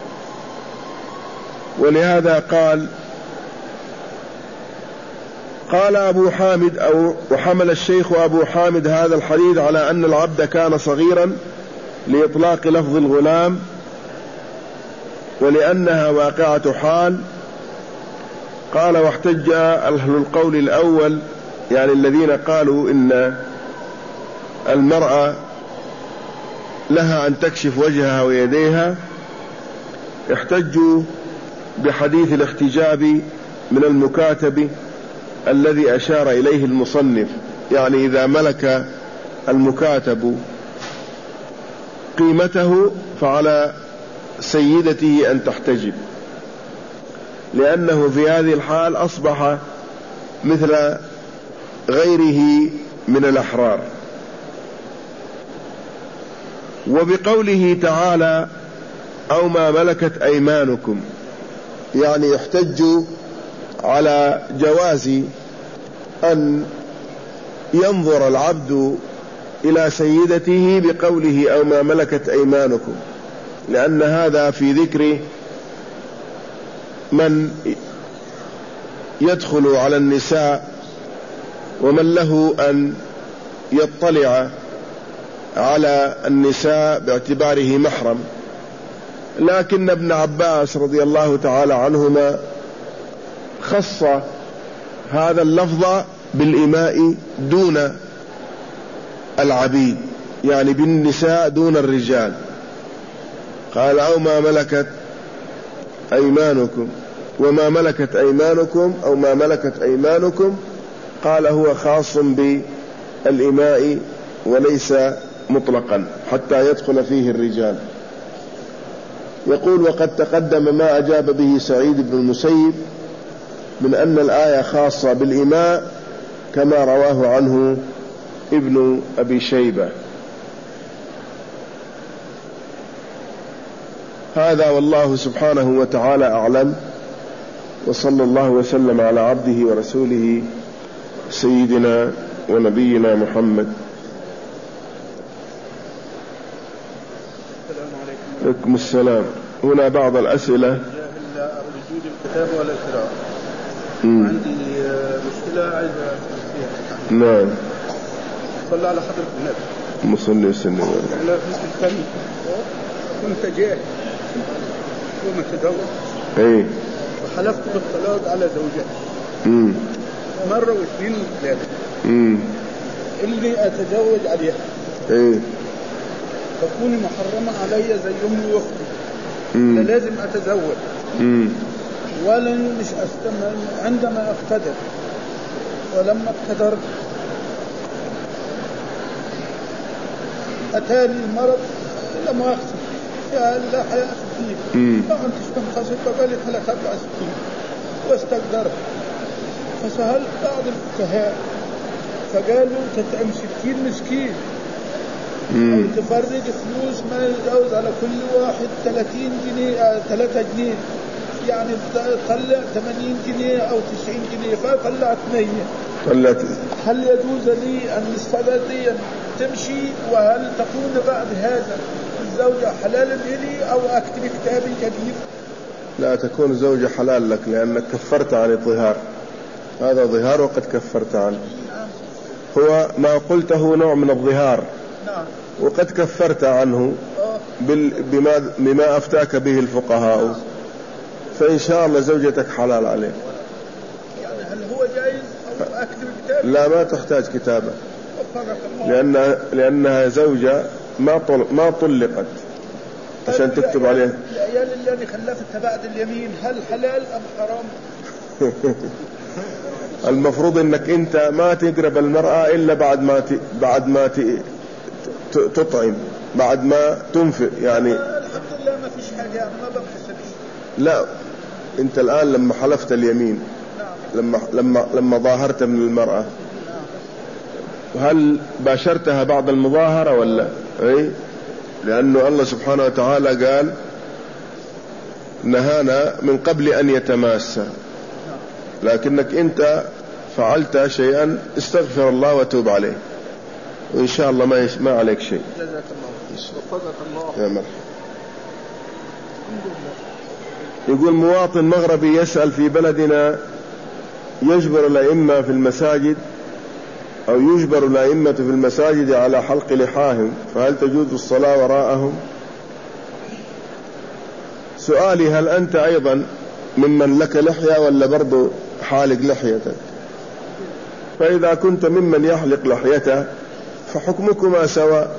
ولهذا قال قال أبو حامد أو وحمل الشيخ أبو حامد هذا الحديث على أن العبد كان صغيرا لإطلاق لفظ الغلام، ولأنها واقعة حال. قال: واحتج أهل القول الأول، يعني الذين قالوا إن المرأة لها أن تكشف وجهها ويديها، احتجوا بحديث الاحتجاب من المكاتب الذي أشار إليه المصنف، يعني إذا ملك المكاتب قيمته فعلى سيدته أن تحتجب، لأنه في هذه الحال أصبح مثل غيره من الأحرار. وبقوله تعالى: أو ما ملكت أيمانكم، يعني يحتج على جواز أن ينظر العبد إلى سيدته بقوله أو ما ملكت أيمانكم، لأن هذا في ذكر من يدخل على النساء ومن له أن يطلع على النساء باعتباره محرم. لكن ابن عباس رضي الله تعالى عنهما خص هذا اللفظ بالإماء دون العبيد، يعني بالنساء دون الرجال. قال: أو ما ملكت أيمانكم، وما ملكت أيمانكم أو ما ملكت أيمانكم، قال هو خاص بالإماء وليس مطلقا حتى يدخل فيه الرجال. يقول: وقد تقدم ما أجاب به سعيد بن المسيب من أن الآية خاصة بالإماء كما رواه عنه ابن أبي شيبة. هذا والله سبحانه وتعالى أعلم، وصلى الله وسلم على عبده ورسوله سيدنا ونبينا محمد. عليكم السلام. هنا بعض الأسئلة. وجود الكتاب والقراءة. عندي مشكلة عايز فيها. نعم. صلى على حضرة النبي. مصلي وسلم. أنا كنت كم كنت جاهل ومتزوج. إيه. وحلفت بالطلاق على زوجتي. امم. مرة واثنين وثلاثة. امم. اللي أتزوج عليها. إيه. تكون محرمة علي زي أمي وأختي. فلازم أتزوج. امم. ولن مش أستمر عندما أقتدر، ولما اقتدرت أتاني المرض لا مؤاخذة يا لا حياة فيه، ما أنتش تنخصب فقالت لك أربع سنين واستقدرت. فسألت بعض الفقهاء فقالوا تتعم ستين مسكين أو تفرج فلوس ما يجوز على كل واحد ثلاثين جنيه ثلاثة جنيه، يعني طلع ثمانين جنيه أو تسعين جنيه، فطلعت مية. طلعت. هل يجوز لي أن الصلاة دي تمشي؟ وهل تكون بعد هذا الزوجة حلالا لي أو أكتب كتابي جديد؟ لا، تكون زوجة حلال لك لأنك كفرت عن الظهار، هذا ظهار وقد كفرت عنه. هو ما قلته نوع من الظهار. نعم. وقد كفرت عنه بما, بما أفتاك به الفقهاء، فإن شاء الله زوجتك حلال عليه. يعني هل هو جائز أو أكتب كتابي؟ لا، ما تحتاج كتابة، لأنها, لأنها زوجة ما طل ما طلقت عشان تكتب عليه. العيال اللي أنا خلفتها بعد اليمين هل حلال أم حرام؟ المفروض انك انت ما تقرب المرأة الا بعد ما ت... بعد ما ت... ت... تطعم، بعد ما تنفق يعني. الحمد لله ما فيش حاجة، ما بحسبش. لا، انت الان لما حلفت اليمين. نعم. لما لما لما ظاهرت من المرأة. نعم. هل باشرتها بعد المظاهرة ولا اي؟ لانه الله سبحانه وتعالى قال نهانا من قبل ان يتماسا، لكنك انت فعلت شيئا، استغفر الله وتوب عليه، وان شاء الله ما يش... ما عليك شيء. جزاك الله وفقك الله. يا مرحبا. يقول مواطن مغربي يسأل في بلدنا يجبر الأئمة في المساجد أو يجبر الأئمة في المساجد على حلق لحاهم، فهل تجوز الصلاة وراءهم؟ سؤالي هل أنت أيضا ممن لك لحية ولا برضو حالق لحيتك؟ فإذا كنت ممن يحلق لحيته فحكمكما سواء،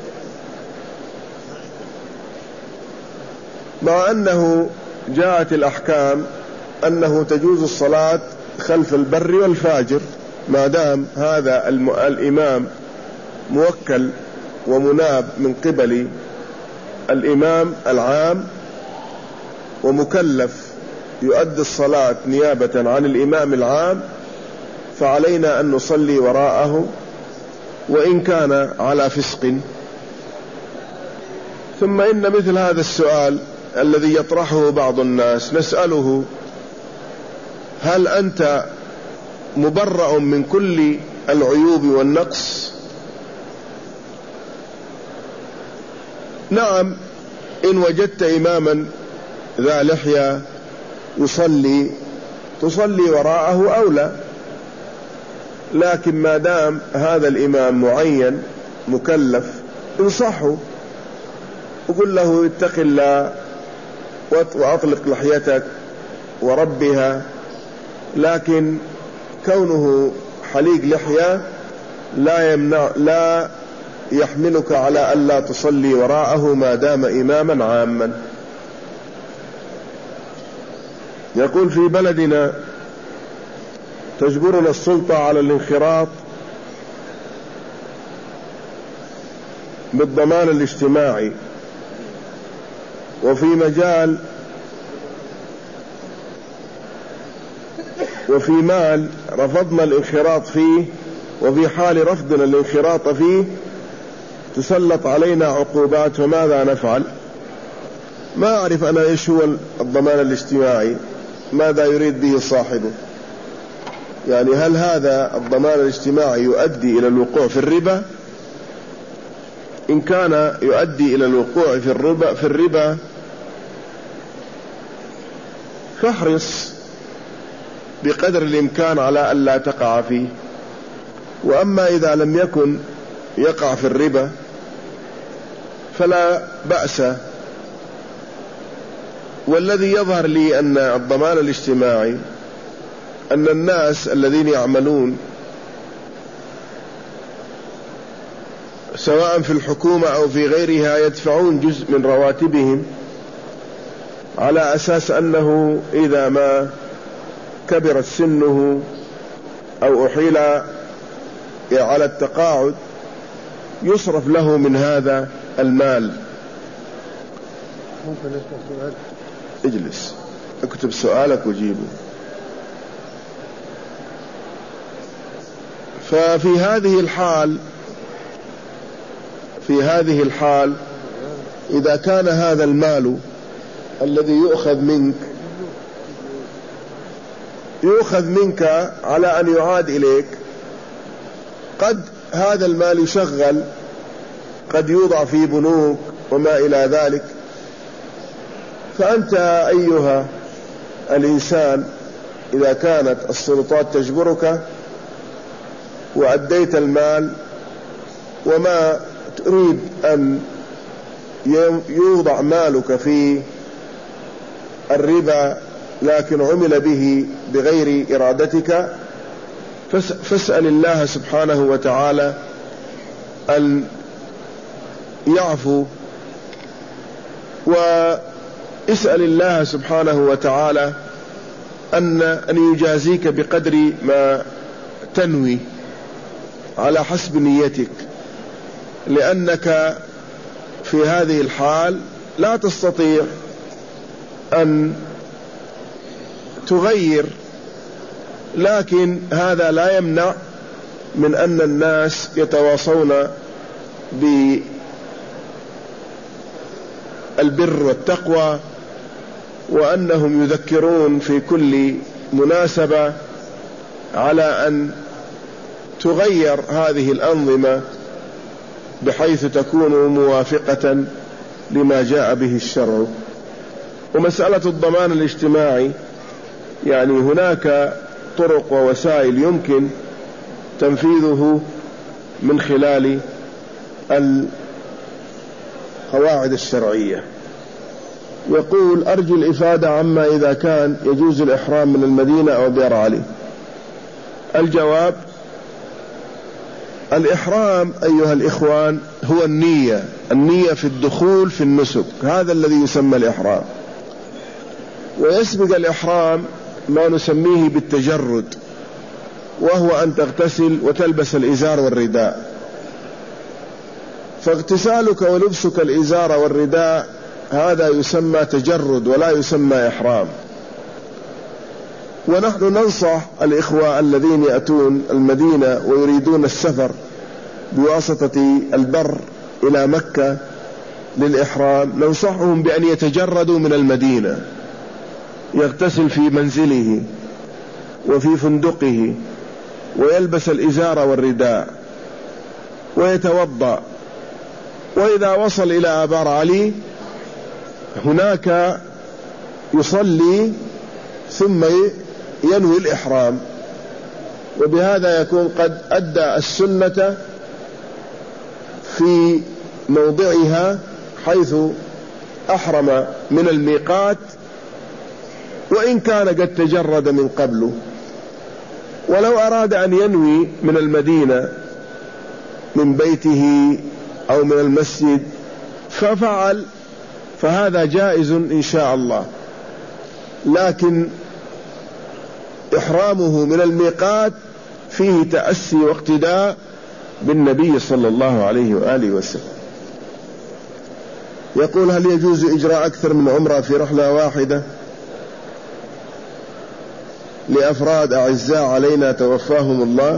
مع أنه جاءت الأحكام أنه تجوز الصلاة خلف البر والفاجر ما دام هذا الإمام موكل ومناب من قبل الإمام العام ومكلف يؤدي الصلاة نيابة عن الإمام العام، فعلينا أن نصلي وراءه وإن كان على فسق. ثم إن مثل هذا السؤال الذي يطرحه بعض الناس نسأله هل أنت مبرأ من كل العيوب والنقص؟ نعم، إن وجدت إماما ذا لحية يصلي تصلي وراءه أولى، لكن ما دام هذا الإمام معين مكلف انصحه وقل له اتق الله وأطلق لحيتك وربها، لكن كونه حليق لحية لا يمنع لا يحملك على ألا تصلي وراءه ما دام إماما عاما. يقول في بلدنا تجبرنا السلطة على الانخراط بالضمان الاجتماعي، وفي مجال وفي مال رفضنا الانخراط فيه، وفي حال رفضنا الانخراط فيه تسلط علينا عقوبات، فماذا نفعل؟ ما أعرف أنا إيش هو الضمان الاجتماعي، ماذا يريد به صاحبه. يعني هل هذا الضمان الاجتماعي يؤدي إلى الوقوع في الربا؟ إن كان يؤدي إلى الوقوع في الربا في الربا فاحرص بقدر الإمكان على أن لا تقع فيه. وأما إذا لم يكن يقع في الربا فلا بأس. والذي يظهر لي أن الضمان الاجتماعي أن الناس الذين يعملون سواء في الحكومة أو في غيرها يدفعون جزء من رواتبهم على أساس أنه إذا ما كبرت سنه أو أحيل على التقاعد يصرف له من هذا المال. ممكن أسأل سؤال؟ اجلس اكتب سؤالك وجيبه. ففي هذه الحال في هذه الحال إذا كان هذا المال الذي يؤخذ منك يؤخذ منك على أن يعاد إليك، قد هذا المال يشغل، قد يوضع في بنوك وما إلى ذلك، فأنت أيها الإنسان إذا كانت السلطات تجبرك وأديت المال وما تريد أن يوضع مالك في الربا لكن عمل به بغير إرادتك، فاسأل الله سبحانه وتعالى أن يعفو، واسأل الله سبحانه وتعالى أن أن يجازيك بقدر ما تنوي على حسب نيتك، لأنك في هذه الحال لا تستطيع أن تغير، لكن هذا لا يمنع من أن الناس يتواصون بالبر والتقوى، وأنهم يذكرون في كل مناسبة على أن تغير هذه الأنظمة بحيث تكون موافقة لما جاء به الشرع. ومسألة الضمان الاجتماعي يعني هناك طرق ووسائل يمكن تنفيذه من خلال القواعد الشرعية. يقول: أرجو الإفادة عما إذا كان يجوز الإحرام من المدينة أو دير علي. الجواب: الإحرام أيها الإخوان هو النية، النية في الدخول في النسك، هذا الذي يسمى الإحرام. ويسبق الإحرام ما نسميه بالتجرد، وهو أن تغتسل وتلبس الإزار والرداء. فاغتسالك ولبسك الإزار والرداء هذا يسمى تجرد ولا يسمى إحرام. ونحن ننصح الإخوة الذين يأتون المدينة ويريدون السفر بواسطة البر إلى مكة للإحرام، ننصحهم بأن يتجردوا من المدينة، يغتسل في منزله وفي فندقه ويلبس الإزار والرداء ويتوضأ، وإذا وصل إلى آبار علي هناك يصلي ثم ينوي الإحرام، وبهذا يكون قد أدى السنة في موضعها حيث أحرم من الميقات، وإن كان قد تجرد من قبله. ولو أراد أن ينوي من المدينة من بيته أو من المسجد ففعل، فهذا جائز إن شاء الله، لكن إحرامه من الميقات فيه تأسي واقتداء بالنبي صلى الله عليه وآله وسلم. يقول: هل يجوز إجراء أكثر من عمرة في رحلة واحدة لأفراد أعزاء علينا توفاهم الله؟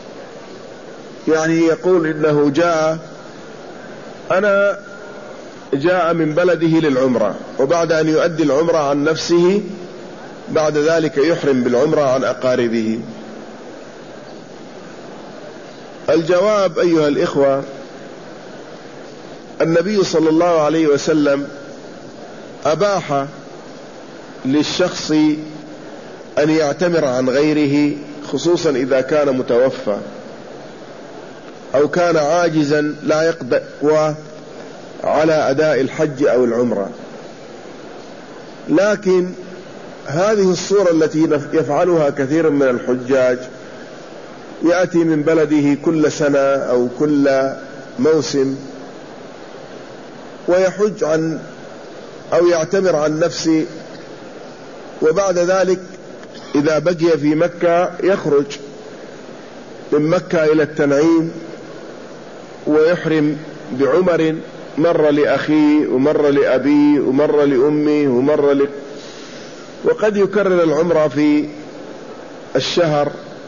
يعني يقول إنه جاء، أنا جاء من بلده للعمرة، وبعد أن يؤدي العمرة عن نفسه بعد ذلك يحرم بالعمرة عن أقاربه. الجواب أيها الإخوة، النبي صلى الله عليه وسلم أباح للشخص أن يعتمر عن غيره، خصوصا إذا كان متوفى أو كان عاجزا لا يقدر على أداء الحج أو العمرة. لكن هذه الصورة التي يفعلها كثير من الحجاج، يأتي من بلده كل سنة أو كل موسم ويحج عن أو يعتمر عن نفسه، وبعد ذلك إذا بقي في مكة يخرج من مكة إلى التنعيم ويحرم بعمر، مرة لأخيه ومرة لأبيه ومرة لأمه ومرة ل... وقد يكرر العمرة في الشهر،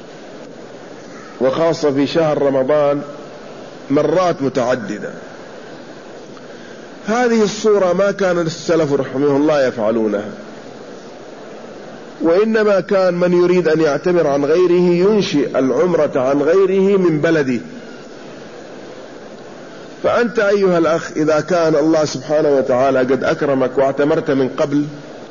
وخاصة في شهر رمضان مرات متعددة. هذه الصورة ما كان السلف رحمه الله يفعلونها، وإنما كان من يريد أن يعتمر عن غيره ينشئ العمرة عن غيره من بلده. فأنت أيها الأخ إذا كان الله سبحانه وتعالى قد أكرمك واعتمرت من قبل،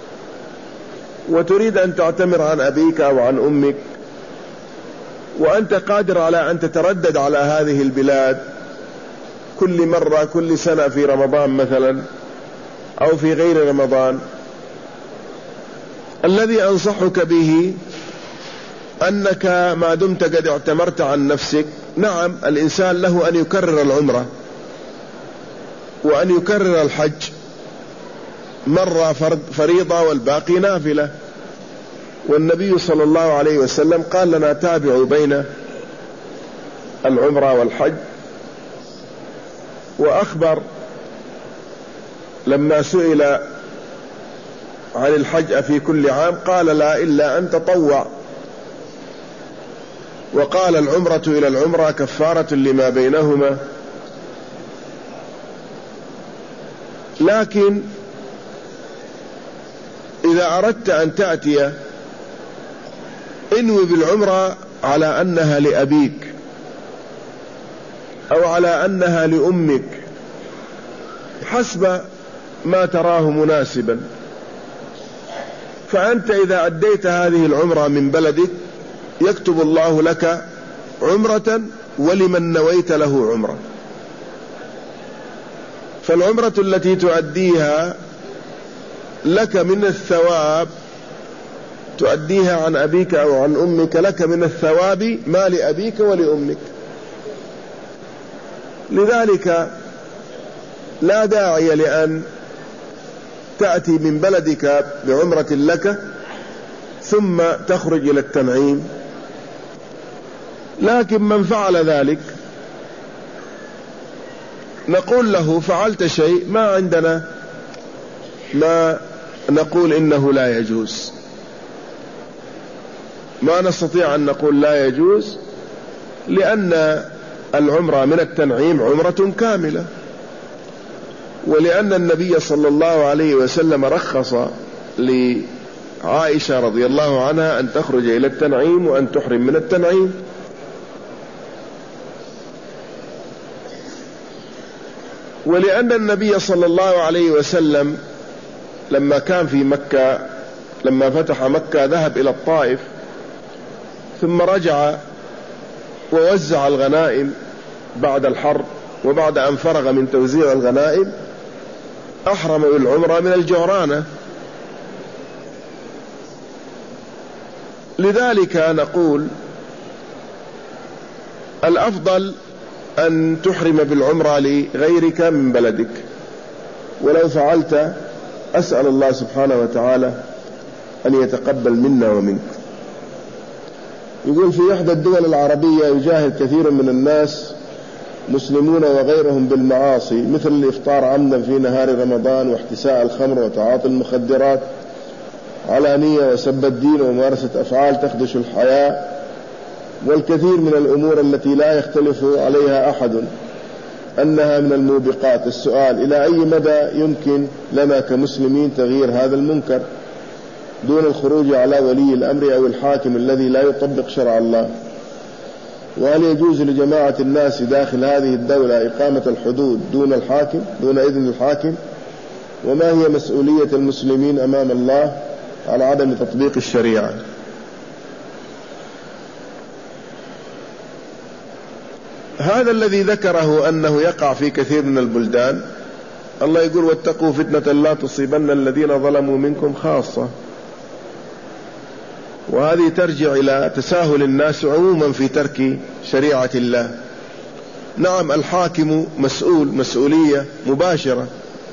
وتريد أن تعتمر عن أبيك أو عن أمك، وأنت قادر على أن تتردد على هذه البلاد كل مرة كل سنة في رمضان مثلا أو في غير رمضان، الذي أنصحك به أنك ما دمت قد اعتمرت عن نفسك، نعم الإنسان له أن يكرر العمرة وأن يكرر الحج، مرة فريضة والباقي نافلة، والنبي صلى الله عليه وسلم قال لنا تابعوا بين العمرة والحج. وأخبر لما سئل عن الحج في كل عام قال لا إلا أن تطوع، وقال العمرة إلى العمرة كفارة لما بينهما. لكن إذا أردت أن تأتي انوي بالعمرة على أنها لأبيك أو على أنها لأمك حسب ما تراه مناسبا. فأنت إذا أديت هذه العمرة من بلدك يكتب الله لك عمرة ولمن نويت له عمرة. فالعمرة التي تؤديها لك من الثواب، تؤديها عن أبيك أو عن أمك، لك من الثواب ما لأبيك ولأمك. لذلك لا داعي لأن تأتي من بلدك بعمرة لك ثم تخرج إلى التنعيم. لكن من فعل ذلك نقول له فعلت شيء ما عندنا ما نقول إنه لا يجوز، ما نستطيع أن نقول لا يجوز، لأن العمرة من التنعيم عمرة كاملة، ولأن النبي صلى الله عليه وسلم رخص لعائشة رضي الله عنها أن تخرج إلى التنعيم وأن تحرم من التنعيم. ولأن النبي صلى الله عليه وسلم لما كان في مكة، لما فتح مكة ذهب إلى الطائف ثم رجع ووزع الغنائم بعد الحرب، وبعد أن فرغ من توزيع الغنائم أحرم بالعمرة من الجعرانة. لذلك نقول الأفضل أن تحرم بالعمرة لغيرك من بلدك، ولو فعلت أسأل الله سبحانه وتعالى أن يتقبل منا ومنك. يقول في إحدى الدول العربية يجاهد كثير من الناس مسلمون وغيرهم بالمعاصي، مثل الإفطار عمدا في نهار رمضان واحتساء الخمر وتعاطي المخدرات علانية وسب الدين وممارسة أفعال تخدش الحياة والكثير من الأمور التي لا يختلف عليها أحد. أنها من الموبقات. السؤال: إلى أي مدى يمكن لنا كمسلمين تغيير هذا المنكر دون الخروج على ولي الأمر أو الحاكم الذي لا يطبق شرع الله؟ وهل يجوز لجماعة الناس داخل هذه الدولة إقامة الحدود دون الحاكم دون إذن الحاكم؟ وما هي مسؤولية المسلمين أمام الله على عدم تطبيق الشريعة؟ هذا الذي ذكره أنه يقع في كثير من البلدان، الله يقول: واتقوا فتنة لا تصيبن الذين ظلموا منكم خاصة. وهذه ترجع إلى تساهل الناس عموما في ترك شريعة الله. نعم، الحاكم مسؤول مسؤولية مباشرة،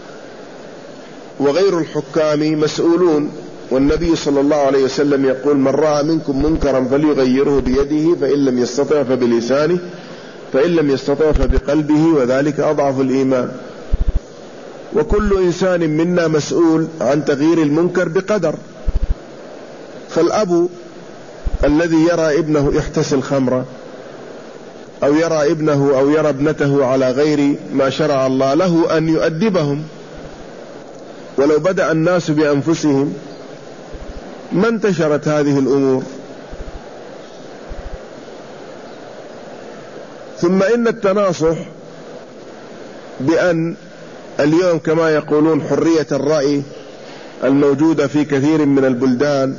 وغير الحكام مسؤولون، والنبي صلى الله عليه وسلم يقول: من رأى منكم منكرا فليغيره بيده، فإن لم يستطع فبلسانه، فإن لم يستطع فبقلبه، وذلك أضعف الإيمان. وكل إنسان منا مسؤول عن تغيير المنكر بقدر. فالأب الذي يرى ابنه يحتسي خمرا، أو يرى ابنه أو يرى ابنته على غير ما شرع الله، له أن يؤدبهم. ولو بدأ الناس بأنفسهم ما انتشرت هذه الأمور. ثم إن التناصح بأن اليوم كما يقولون حرية الرأي الموجودة في كثير من البلدان،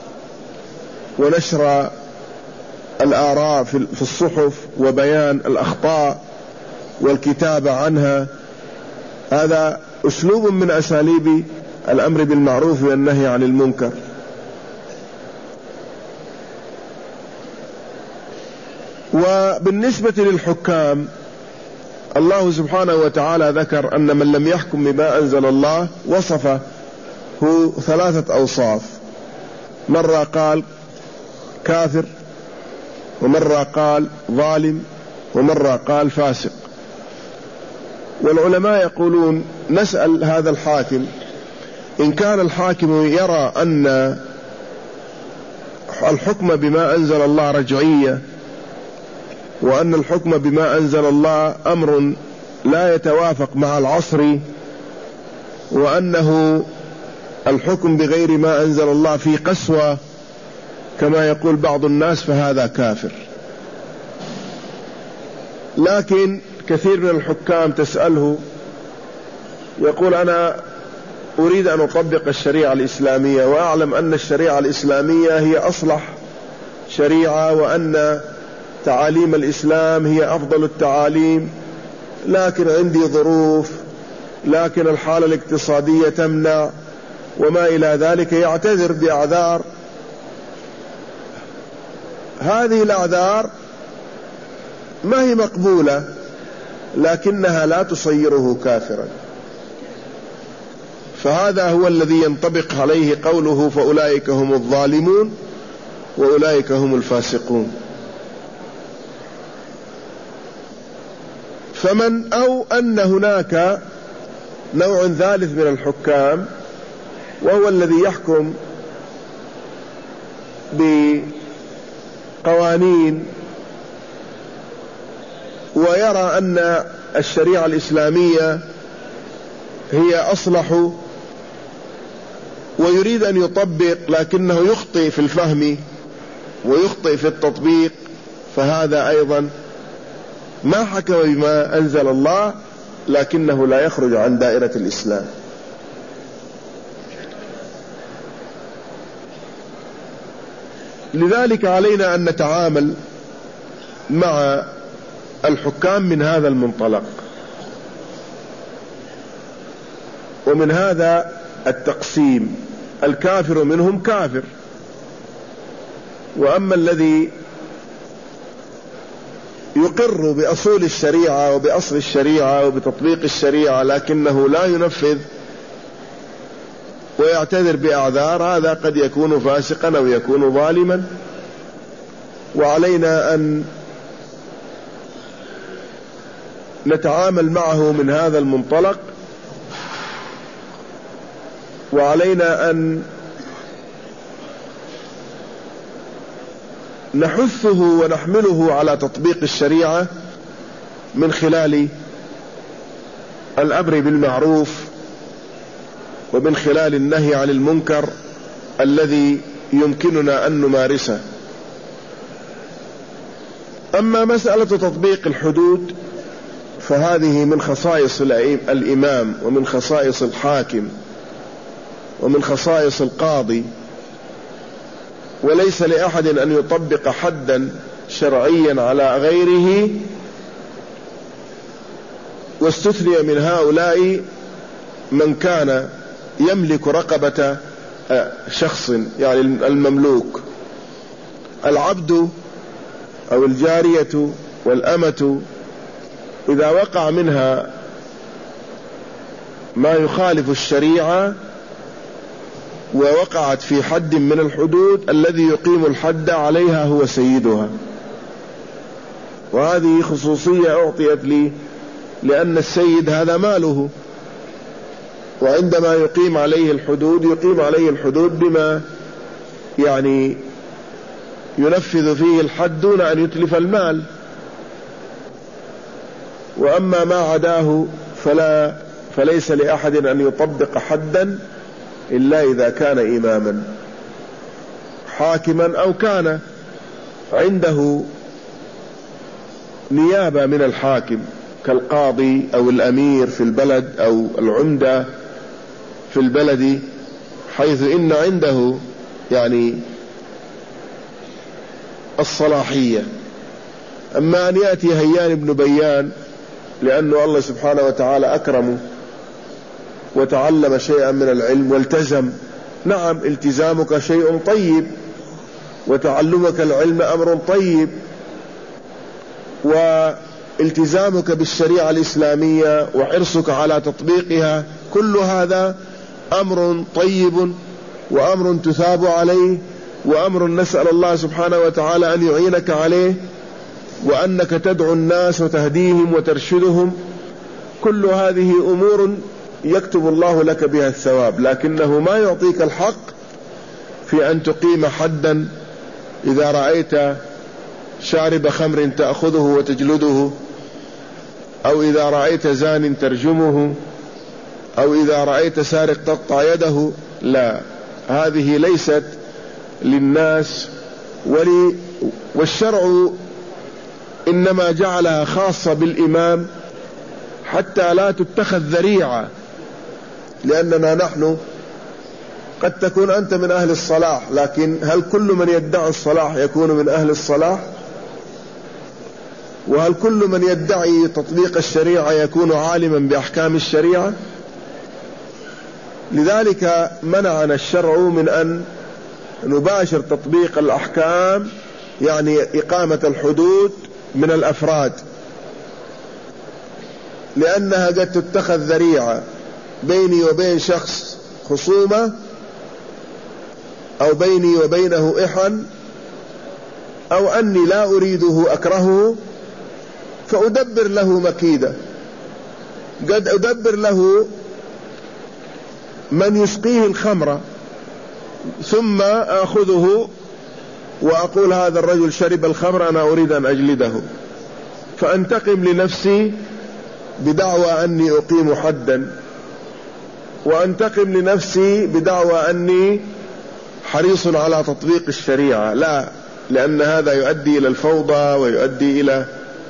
ونشر الآراء في الصحف وبيان الأخطاء والكتابة عنها، هذا أسلوب من أساليب الأمر بالمعروف والنهي عن المنكر. وبالنسبة للحكام، الله سبحانه وتعالى ذكر أن من لم يحكم بما أنزل الله وصفه ثلاثة أوصاف. مرة قال كافر، ومرة قال ظالم، ومرة قال فاسق. والعلماء يقولون: نسأل هذا الحاكم إن كان الحاكم يرى أن الحكم بما أنزل الله رجعية، وأن الحكم بما أنزل الله أمر لا يتوافق مع العصر، وأنه الحكم بغير ما أنزل الله في قسوة كما يقول بعض الناس، فهذا كافر. لكن كثير من الحكام تسأله يقول: أنا أريد أن أطبق الشريعة الإسلامية، وأعلم أن الشريعة الإسلامية هي أصلح شريعة، وأن تعاليم الإسلام هي أفضل التعاليم، لكن عندي ظروف، لكن الحالة الاقتصادية تمنع، وما إلى ذلك، يعتذر بأعذار. هذه الأعذار ما هي مقبولة، لكنها لا تصيره كافرا. فهذا هو الذي ينطبق عليه قوله: فأولئك هم الظالمون وأولئك هم الفاسقون. فمن أو أن هناك نوع ثالث من الحكام، وهو الذي يحكم بقوانين ويرى أن الشريعة الإسلامية هي أصلح، ويريد أن يطبق، لكنه يخطئ في الفهم ويخطئ في التطبيق، فهذا أيضا ما حكم بما أنزل الله، لكنه لا يخرج عن دائرة الإسلام. لذلك علينا أن نتعامل مع الحكام من هذا المنطلق، ومن هذا التقسيم. الكافر منهم كافر، وأما الذي يقر بأصول الشريعة وبأصل الشريعة وبتطبيق الشريعة لكنه لا ينفذ ويعتذر بأعذار، هذا قد يكون فاسقا أو يكون ظالما. وعلينا أن نتعامل معه من هذا المنطلق، وعلينا أن نحثه ونحمله على تطبيق الشريعة من خلال الأمر بالمعروف ومن خلال النهي عن المنكر الذي يمكننا أن نمارسه. أما مسألة تطبيق الحدود فهذه من خصائص الإمام ومن خصائص الحاكم ومن خصائص القاضي، وليس لأحد أن يطبق حدا شرعيا على غيره، واستثني من هؤلاء من كان يملك رقبة شخص، يعني المملوك. العبد أو الجارية والأمة إذا وقع منها ما يخالف الشريعة ووقعت في حد من الحدود، الذي يقيم الحد عليها هو سيدها. وهذه خصوصية أعطيت لي لأن السيد هذا ماله، وعندما يقيم عليه الحدود يقيم عليه الحدود بما يعني ينفذ فيه الحد دون أن يتلف المال. وأما ما عداه فلا فليس لأحد أن يطبق حدا إلا إذا كان إماما حاكما أو كان عنده نيابة من الحاكم كالقاضي أو الأمير في البلد أو العمدة في البلد، حيث إن عنده يعني الصلاحية. أما أن يأتي هيان بن بيان لأنه الله سبحانه وتعالى أكرمه وتعلم شيئا من العلم والتزم، نعم التزامك شيء طيب وتعلمك العلم أمر طيب، والتزامك بالشريعة الإسلامية وحرصك على تطبيقها كل هذا أمر طيب وأمر تثاب عليه، وأمر نسأل الله سبحانه وتعالى أن يعينك عليه، وأنك تدعو الناس وتهديهم وترشدهم. كل هذه أمور يكتب الله لك بها الثواب، لكنه ما يعطيك الحق في أن تقيم حدا إذا رأيت شارب خمر تأخذه وتجلده، أو إذا رأيت زان ترجمه، أو إذا رأيت سارق تقطع يده. لا، هذه ليست للناس، ولي والشرع إنما جعلها خاصة بالإمام حتى لا تتخذ ذريعة، لأننا نحن قد تكون أنت من أهل الصلاح، لكن هل كل من يدعي الصلاح يكون من أهل الصلاح؟ وهل كل من يدعي تطبيق الشريعة يكون عالما بأحكام الشريعة؟ لذلك منعنا الشرع من أن نباشر تطبيق الأحكام، يعني إقامة الحدود من الأفراد، لأنها قد تتخذ ذريعة بيني وبين شخص خصومة، أو بيني وبينه إحن، أو أني لا أريده أكرهه فأدبر له مكيدة. قد أدبر له من يسقيه الخمر ثم أخذه وأقول هذا الرجل شرب الخمر أنا أريد أن أجلده، فأنتقم لنفسي بدعوى أني أقيم حدا، وأنتقم لنفسي بدعوى أني حريص على تطبيق الشريعة. لا، لأن هذا يؤدي إلى الفوضى ويؤدي إلى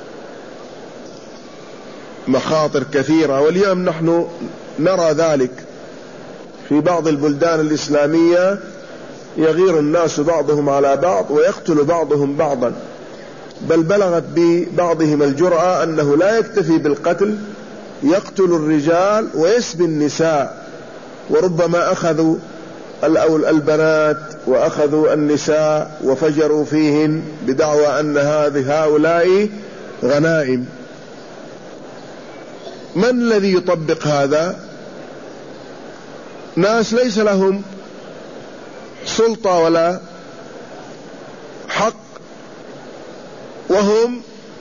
مخاطر كثيرة. واليوم نحن نرى ذلك في بعض البلدان الإسلامية، يغير الناس بعضهم على بعض ويقتل بعضهم بعضا، بل بلغت ببعضهم الجرأة أنه لا يكتفي بالقتل، يقتل الرجال ويسبي النساء، وربما أخذوا البنات وأخذوا النساء وفجروا فيهن بدعوى أن هذه هؤلاء غنائم. من الذي يطبق هذا؟ ناس ليس لهم سلطة ولا حق، وهم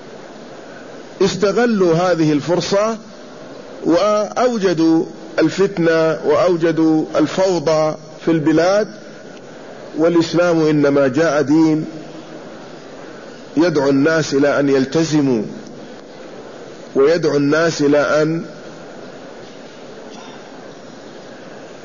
استغلوا هذه الفرصة وأوجدوا الفتنة وأوجدوا الفوضى في البلاد. والإسلام إنما جاء دين يدعو الناس إلى أن يلتزموا، ويدعو الناس إلى أن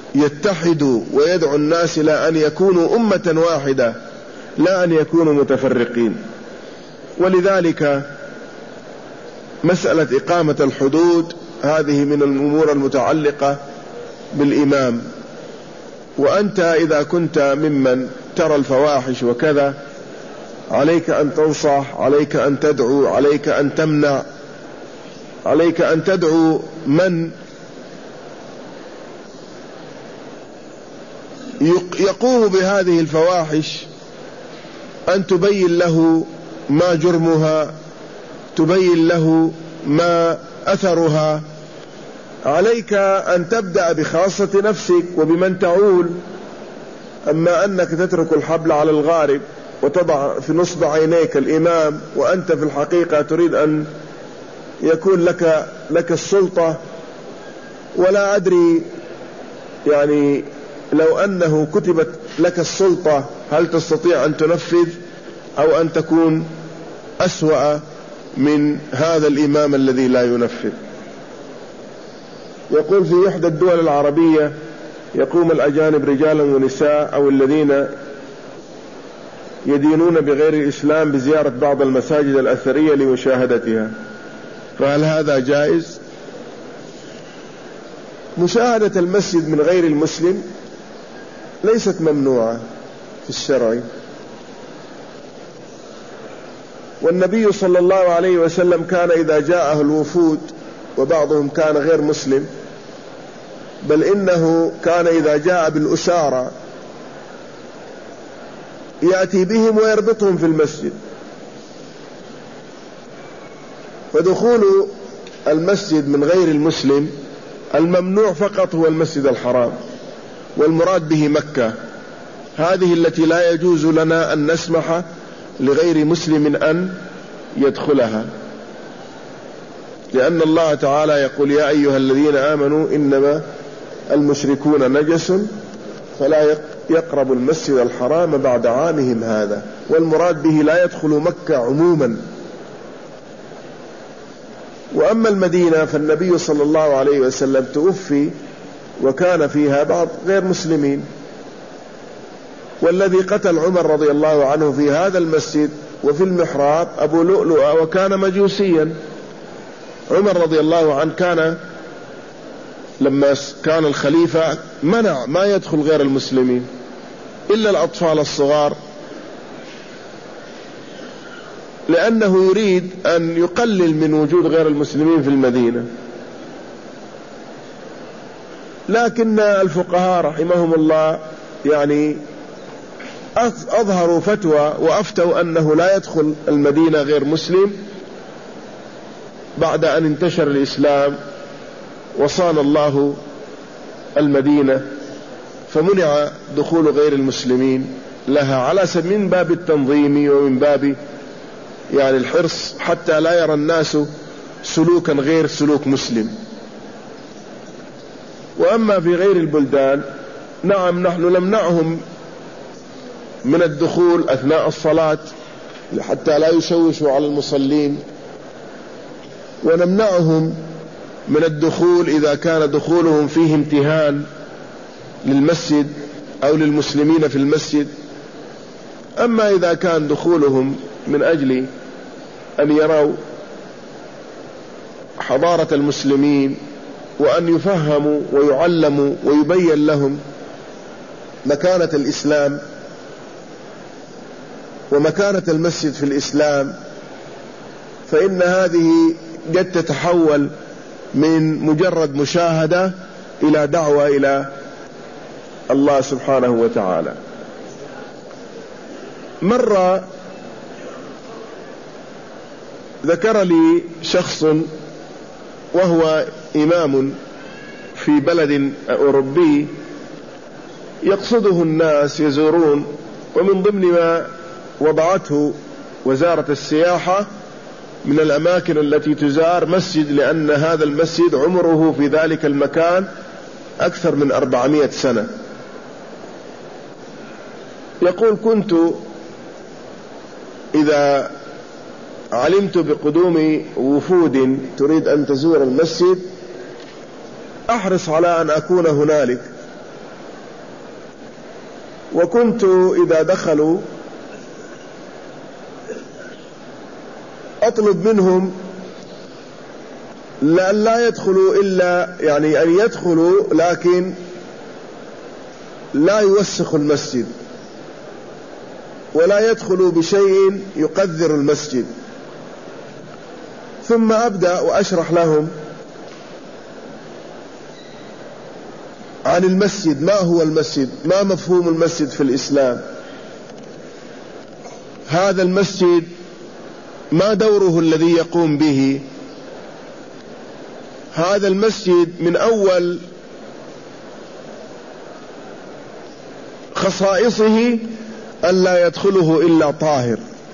يتحدوا ويدعو الناس إلى أن يكونوا أمة واحدة لا أن يكونوا متفرقين. ولذلك مسألة إقامة الحدود هذه من الأمور المتعلقة بالإمام. وأنت إذا كنت ممن ترى الفواحش وكذا عليك أن تنصح، عليك أن تدعو، عليك أن تمنع، عليك أن تدعو من يقوم بهذه الفواحش، أن تبين له ما جرمها، تبين له ما أثرها. عليك أن تبدأ بخاصة نفسك وبمن تعول. أما أنك تترك الحبل على الغارب وتضع في نصب عينيك الإمام وأنت في الحقيقة تريد أن يكون لك لك السلطة، ولا أدري يعني لو أنه كتبت لك السلطة هل تستطيع أن تنفذ أو أن تكون أسوأ من هذا الإمام الذي لا ينفذ. يقول في إحدى الدول العربية يقوم الأجانب رجالا ونساء أو الذين يدينون بغير الإسلام بزيارة بعض المساجد الأثرية لمشاهدتها، فهل هذا جائز؟ مشاهدة المسجد من غير المسلم ليست ممنوعة في الشرع، والنبي صلى الله عليه وسلم كان إذا جاءه الوفود وبعضهم كان غير مسلم، بل إنه كان إذا جاء بالأسارة يأتي بهم ويربطهم في المسجد. فدخول المسجد من غير المسلم الممنوع فقط هو المسجد الحرام، والمراد به مكة، هذه التي لا يجوز لنا أن نسمح لغير مسلم أن يدخلها، لأن الله تعالى يقول يا أيها الذين آمنوا إنما المشركون نجس فلا يقربوا المسجد الحرام بعد عامهم هذا، والمراد به لا يدخلوا مكة عموما. وأما المدينة فالنبي صلى الله عليه وسلم توفي وكان فيها بعض غير مسلمين، والذي قتل عمر رضي الله عنه في هذا المسجد وفي المحراب أبو لؤلؤة وكان مجوسيا. عمر رضي الله عنه كان لما كان الخليفة منع ما يدخل غير المسلمين إلا الأطفال الصغار، لأنه يريد أن يقلل من وجود غير المسلمين في المدينة. لكن الفقهاء رحمهم الله يعني أظهروا فتوى وأفتوا أنه لا يدخل المدينة غير مسلم بعد أن انتشر الإسلام وصان الله المدينة، فمنع دخول غير المسلمين لها على سبيل من باب التنظيم ومن باب يعني الحرص حتى لا يرى الناس سلوكا غير سلوك مسلم. وأما في غير البلدان نعم نحن نمنعهم من الدخول أثناء الصلاة حتى لا يشوشوا على المصلين، ونمنعهم من الدخول إذا كان دخولهم فيه امتهان للمسجد أو للمسلمين في المسجد. أما إذا كان دخولهم من أجل أن يروا حضارة المسلمين وأن يفهموا ويعلموا ويبين لهم مكانة الإسلام ومكانة المسجد في الإسلام، فإن هذه قد تتحول من مجرد مشاهدة إلى دعوة إلى الله سبحانه وتعالى. مرة ذكر لي شخص وهو إمام في بلد أوروبي يقصده الناس يزورون، ومن ضمن ما وضعته وزارة السياحة من الأماكن التي تزار مسجد، لأن هذا المسجد عمره في ذلك المكان أكثر من أربعمائة سنة. يقول كنت إذا علمت بقدوم وفود تريد أن تزور المسجد أحرص على أن أكون هنالك، وكنت إذا دخلوا أطلب منهم لأن لا يدخلوا إلا يعني أن يدخلوا لكن لا يوسخوا المسجد، ولا يدخلوا بشيء يقذر المسجد. ثم أبدأ وأشرح لهم عن المسجد، ما هو المسجد، ما مفهوم المسجد في الإسلام، هذا المسجد ما دوره الذي يقوم به. هذا المسجد من أول خصائصه أن لا يدخله إلا طاهر.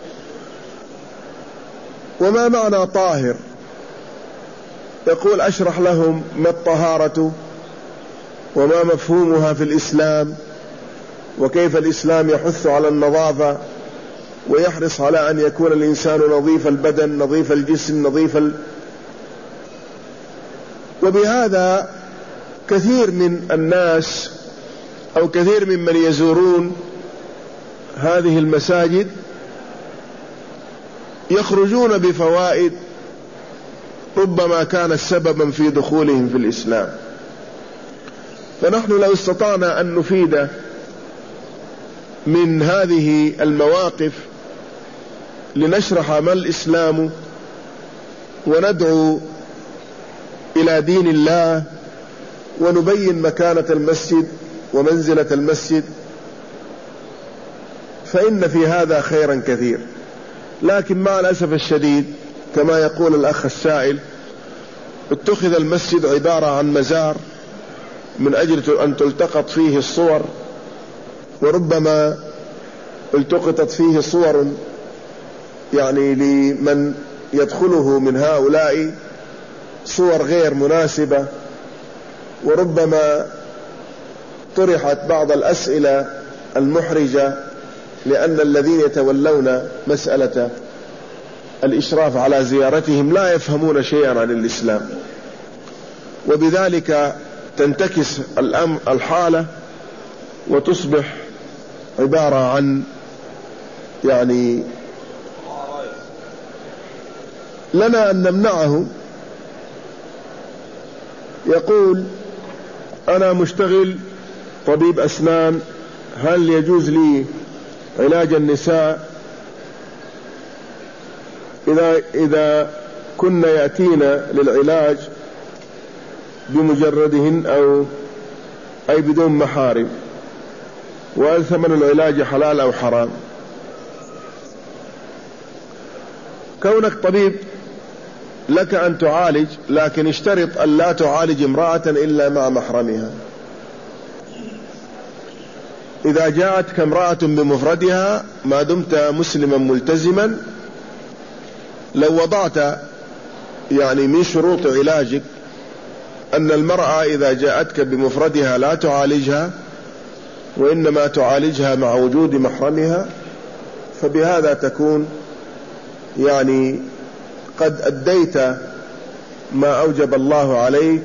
وما معنى طاهر؟ يقول أشرح لهم ما الطهارة وما مفهومها في الإسلام، وكيف الإسلام يحث على النظافة ويحرص على أن يكون الإنسان نظيف البدن نظيف الجسم نظيف ال... وبهذا كثير من الناس أو كثير ممن يزورون هذه المساجد يخرجون بفوائد ربما كانت سببا في دخولهم في الإسلام. فنحن لو استطعنا أن نفيد من هذه المواقف لنشرح ما الإسلام وندعو إلى دين الله ونبين مكانة المسجد ومنزلة المسجد، فإن في هذا خيرا كثير. لكن مع الأسف الشديد كما يقول الأخ السائل، اتخذ المسجد عبارة عن مزار من أجل أن تلتقط فيه الصور، وربما التقطت فيه صور يعني لمن يدخله من هؤلاء صور غير مناسبة، وربما طرحت بعض الأسئلة المحرجة، لأن الذين يتولون مسألة الإشراف على زيارتهم لا يفهمون شيئا عن الإسلام، وبذلك تنتكس الأمر الحالة وتصبح عبارة عن يعني لنا أن نمنعه. يقول أنا مشتغل طبيب أسنان، هل يجوز لي علاج النساء إذا إذا كن يأتينا للعلاج بمجردهن أو أي بدون محارم، وهل ثمن العلاج حلال أو حرام؟ كونك طبيب لك أن تعالج، لكن اشترط أن لا تعالج امرأة إلا مع محرمها. إذا جاءتك امرأة بمفردها ما دمت مسلما ملتزما، لو وضعت يعني من شروط علاجك أن المرأة إذا جاءتك بمفردها لا تعالجها وإنما تعالجها مع وجود محرمها، فبهذا تكون يعني قد أديت ما أوجب الله عليك.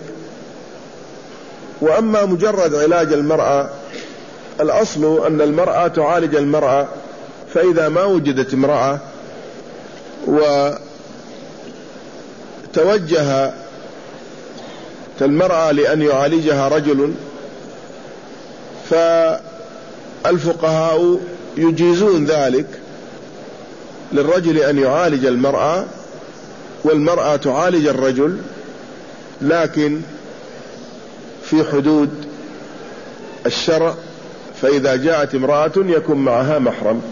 وأما مجرد علاج المرأة، الأصل أن المرأة تعالج المرأة، فإذا ما وجدت امرأة وتوجه المرأة لأن يعالجها رجل، فالفقهاء يجيزون ذلك للرجل أن يعالج المرأة والمرأة تعالج الرجل، لكن في حدود الشرع. فإذا جاءت امرأة يكون معها محرم.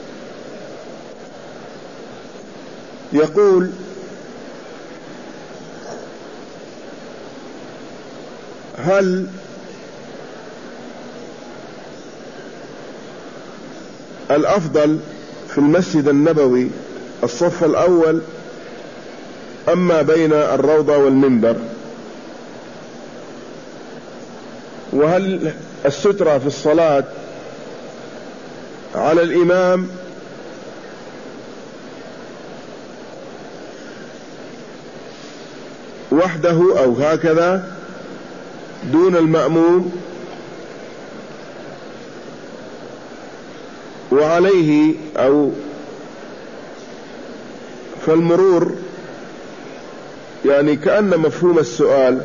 يقول هل الأفضل في المسجد النبوي الصف الأول أما بين الروضة والمنبر؟ وهل السترة في الصلاة على الإمام وحده أو هكذا دون المأموم؟ وعليه أو فالمرور يعني كأن مفهوم السؤال: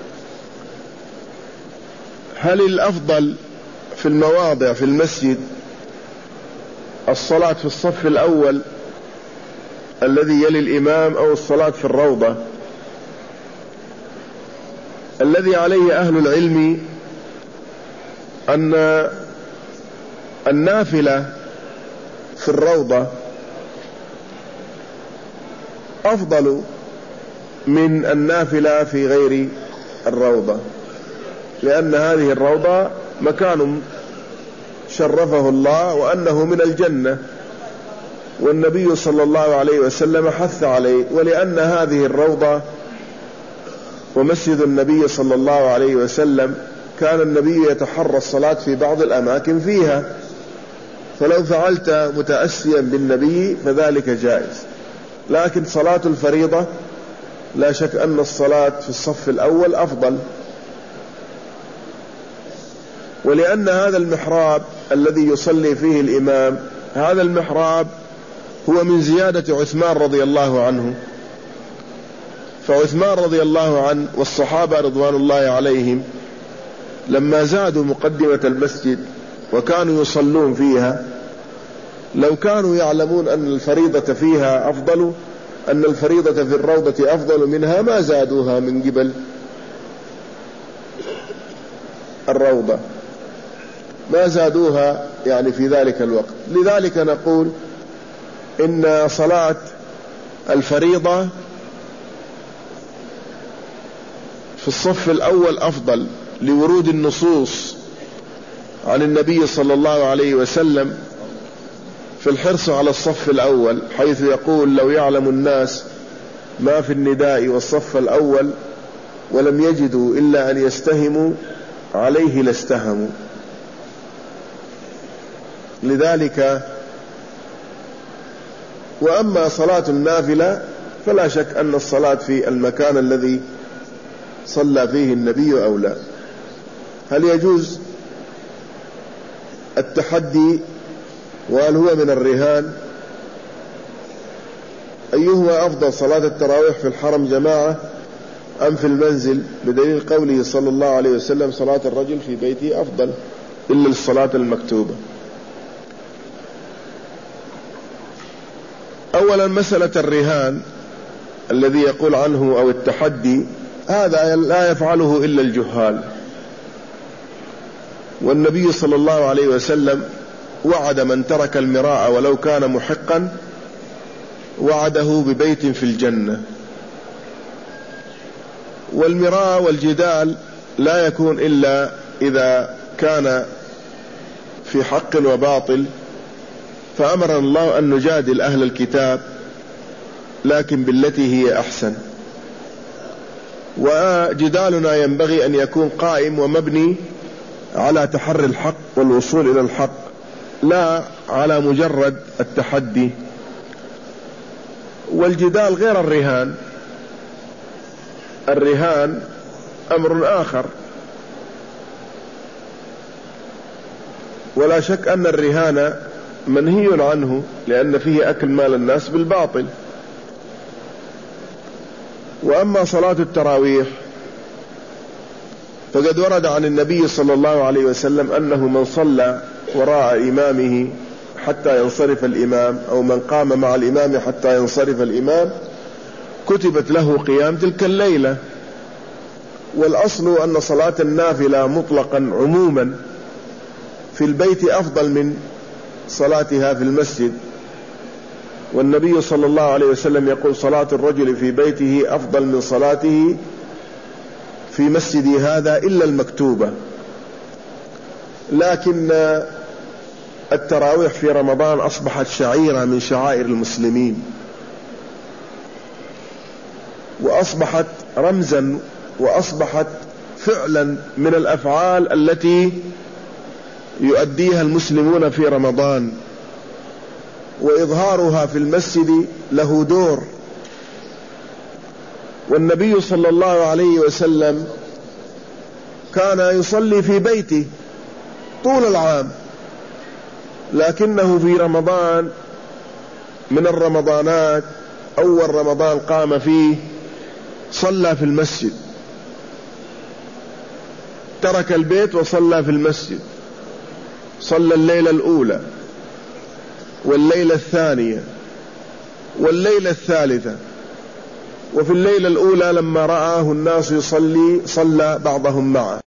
هل الأفضل في المواضع في المسجد الصلاة في الصف الأول الذي يلي الإمام أو الصلاة في الروضة؟ الذي عليه أهل العلم أن النافلة في الروضة أفضل من النافلة في غير الروضة، لأن هذه الروضة مكان شرفه الله وأنه من الجنة، والنبي صلى الله عليه وسلم حث عليه، ولأن هذه الروضة ومسجد النبي صلى الله عليه وسلم كان النبي يتحرى الصلاة في بعض الأماكن فيها، فلو فعلت متأسيا بالنبي فذلك جائز. لكن صلاة الفريضة لا شك أن الصلاة في الصف الأول أفضل، ولأن هذا المحراب الذي يصلي فيه الإمام، هذا المحراب هو من زيادة عثمان رضي الله عنه، فعثمان رضي الله عنه والصحابة رضوان الله عليهم لما زادوا مقدمة المسجد وكانوا يصلون فيها، لو كانوا يعلمون أن الفريضة فيها أفضل، أن الفريضة في الروضة أفضل منها، ما زادوها من قبل الروضة، ما زادوها يعني في ذلك الوقت. لذلك نقول إن صلاة الفريضة في الصف الأول أفضل، لورود النصوص عن النبي صلى الله عليه وسلم في الحرص على الصف الأول، حيث يقول: لو يعلم الناس ما في النداء والصف الأول ولم يجدوا إلا أن يستهموا عليه لاستهموا. لذلك وأما صلاة النافلة فلا شك أن الصلاة في المكان الذي صلى فيه النبي أولى. هل يجوز التحدي وهل هو من الرهان؟ أيهما أفضل، صلاة التراويح في الحرم جماعة أم في المنزل؟ بدليل قوله صلى الله عليه وسلم: صلاة الرجل في بيته أفضل إلا الصلاة المكتوبة. أولا مسألة الرهان الذي يقول عنه أو التحدي، هذا لا يفعله إلا الجهال، والنبي صلى الله عليه وسلم وعد من ترك المراء ولو كان محقا وعده ببيت في الجنة. والمراء والجدال لا يكون إلا إذا كان في حق وباطل، فأمر الله أن نجادل أهل الكتاب لكن بالتي هي أحسن، وجدالنا ينبغي أن يكون قائم ومبني على تحري الحق والوصول إلى الحق، لا على مجرد التحدي. والجدال غير الرهان، الرهان أمر آخر، ولا شك أن الرهان منهي عنه لأن فيه أكل مال الناس بالباطل. وأما صلاة التراويح فقد ورد عن النبي صلى الله عليه وسلم أنه من صلى وراء إمامه حتى ينصرف الإمام، أو من قام مع الإمام حتى ينصرف الإمام، كتبت له قيام تلك الليلة. والأصل أن صلاة النافلة مطلقا عموما في البيت أفضل من صلاتها في المسجد، والنبي صلى الله عليه وسلم يقول: صلاة الرجل في بيته أفضل من صلاته في مسجدي هذا إلا المكتوبة. لكن التراويح في رمضان أصبحت شعيرة من شعائر المسلمين، وأصبحت رمزا، وأصبحت فعلا من الأفعال التي يؤديها المسلمون في رمضان، وإظهارها في المسجد له دور. والنبي صلى الله عليه وسلم كان يصلي في بيته طول العام، لكنه في رمضان من الرمضانات أول رمضان قام فيه صلى في المسجد، ترك البيت وصلى في المسجد، صلى الليلة الأولى والليلة الثانية والليلة الثالثة، وفي الليلة الأولى لما رآه الناس يصلي صلى بعضهم معه.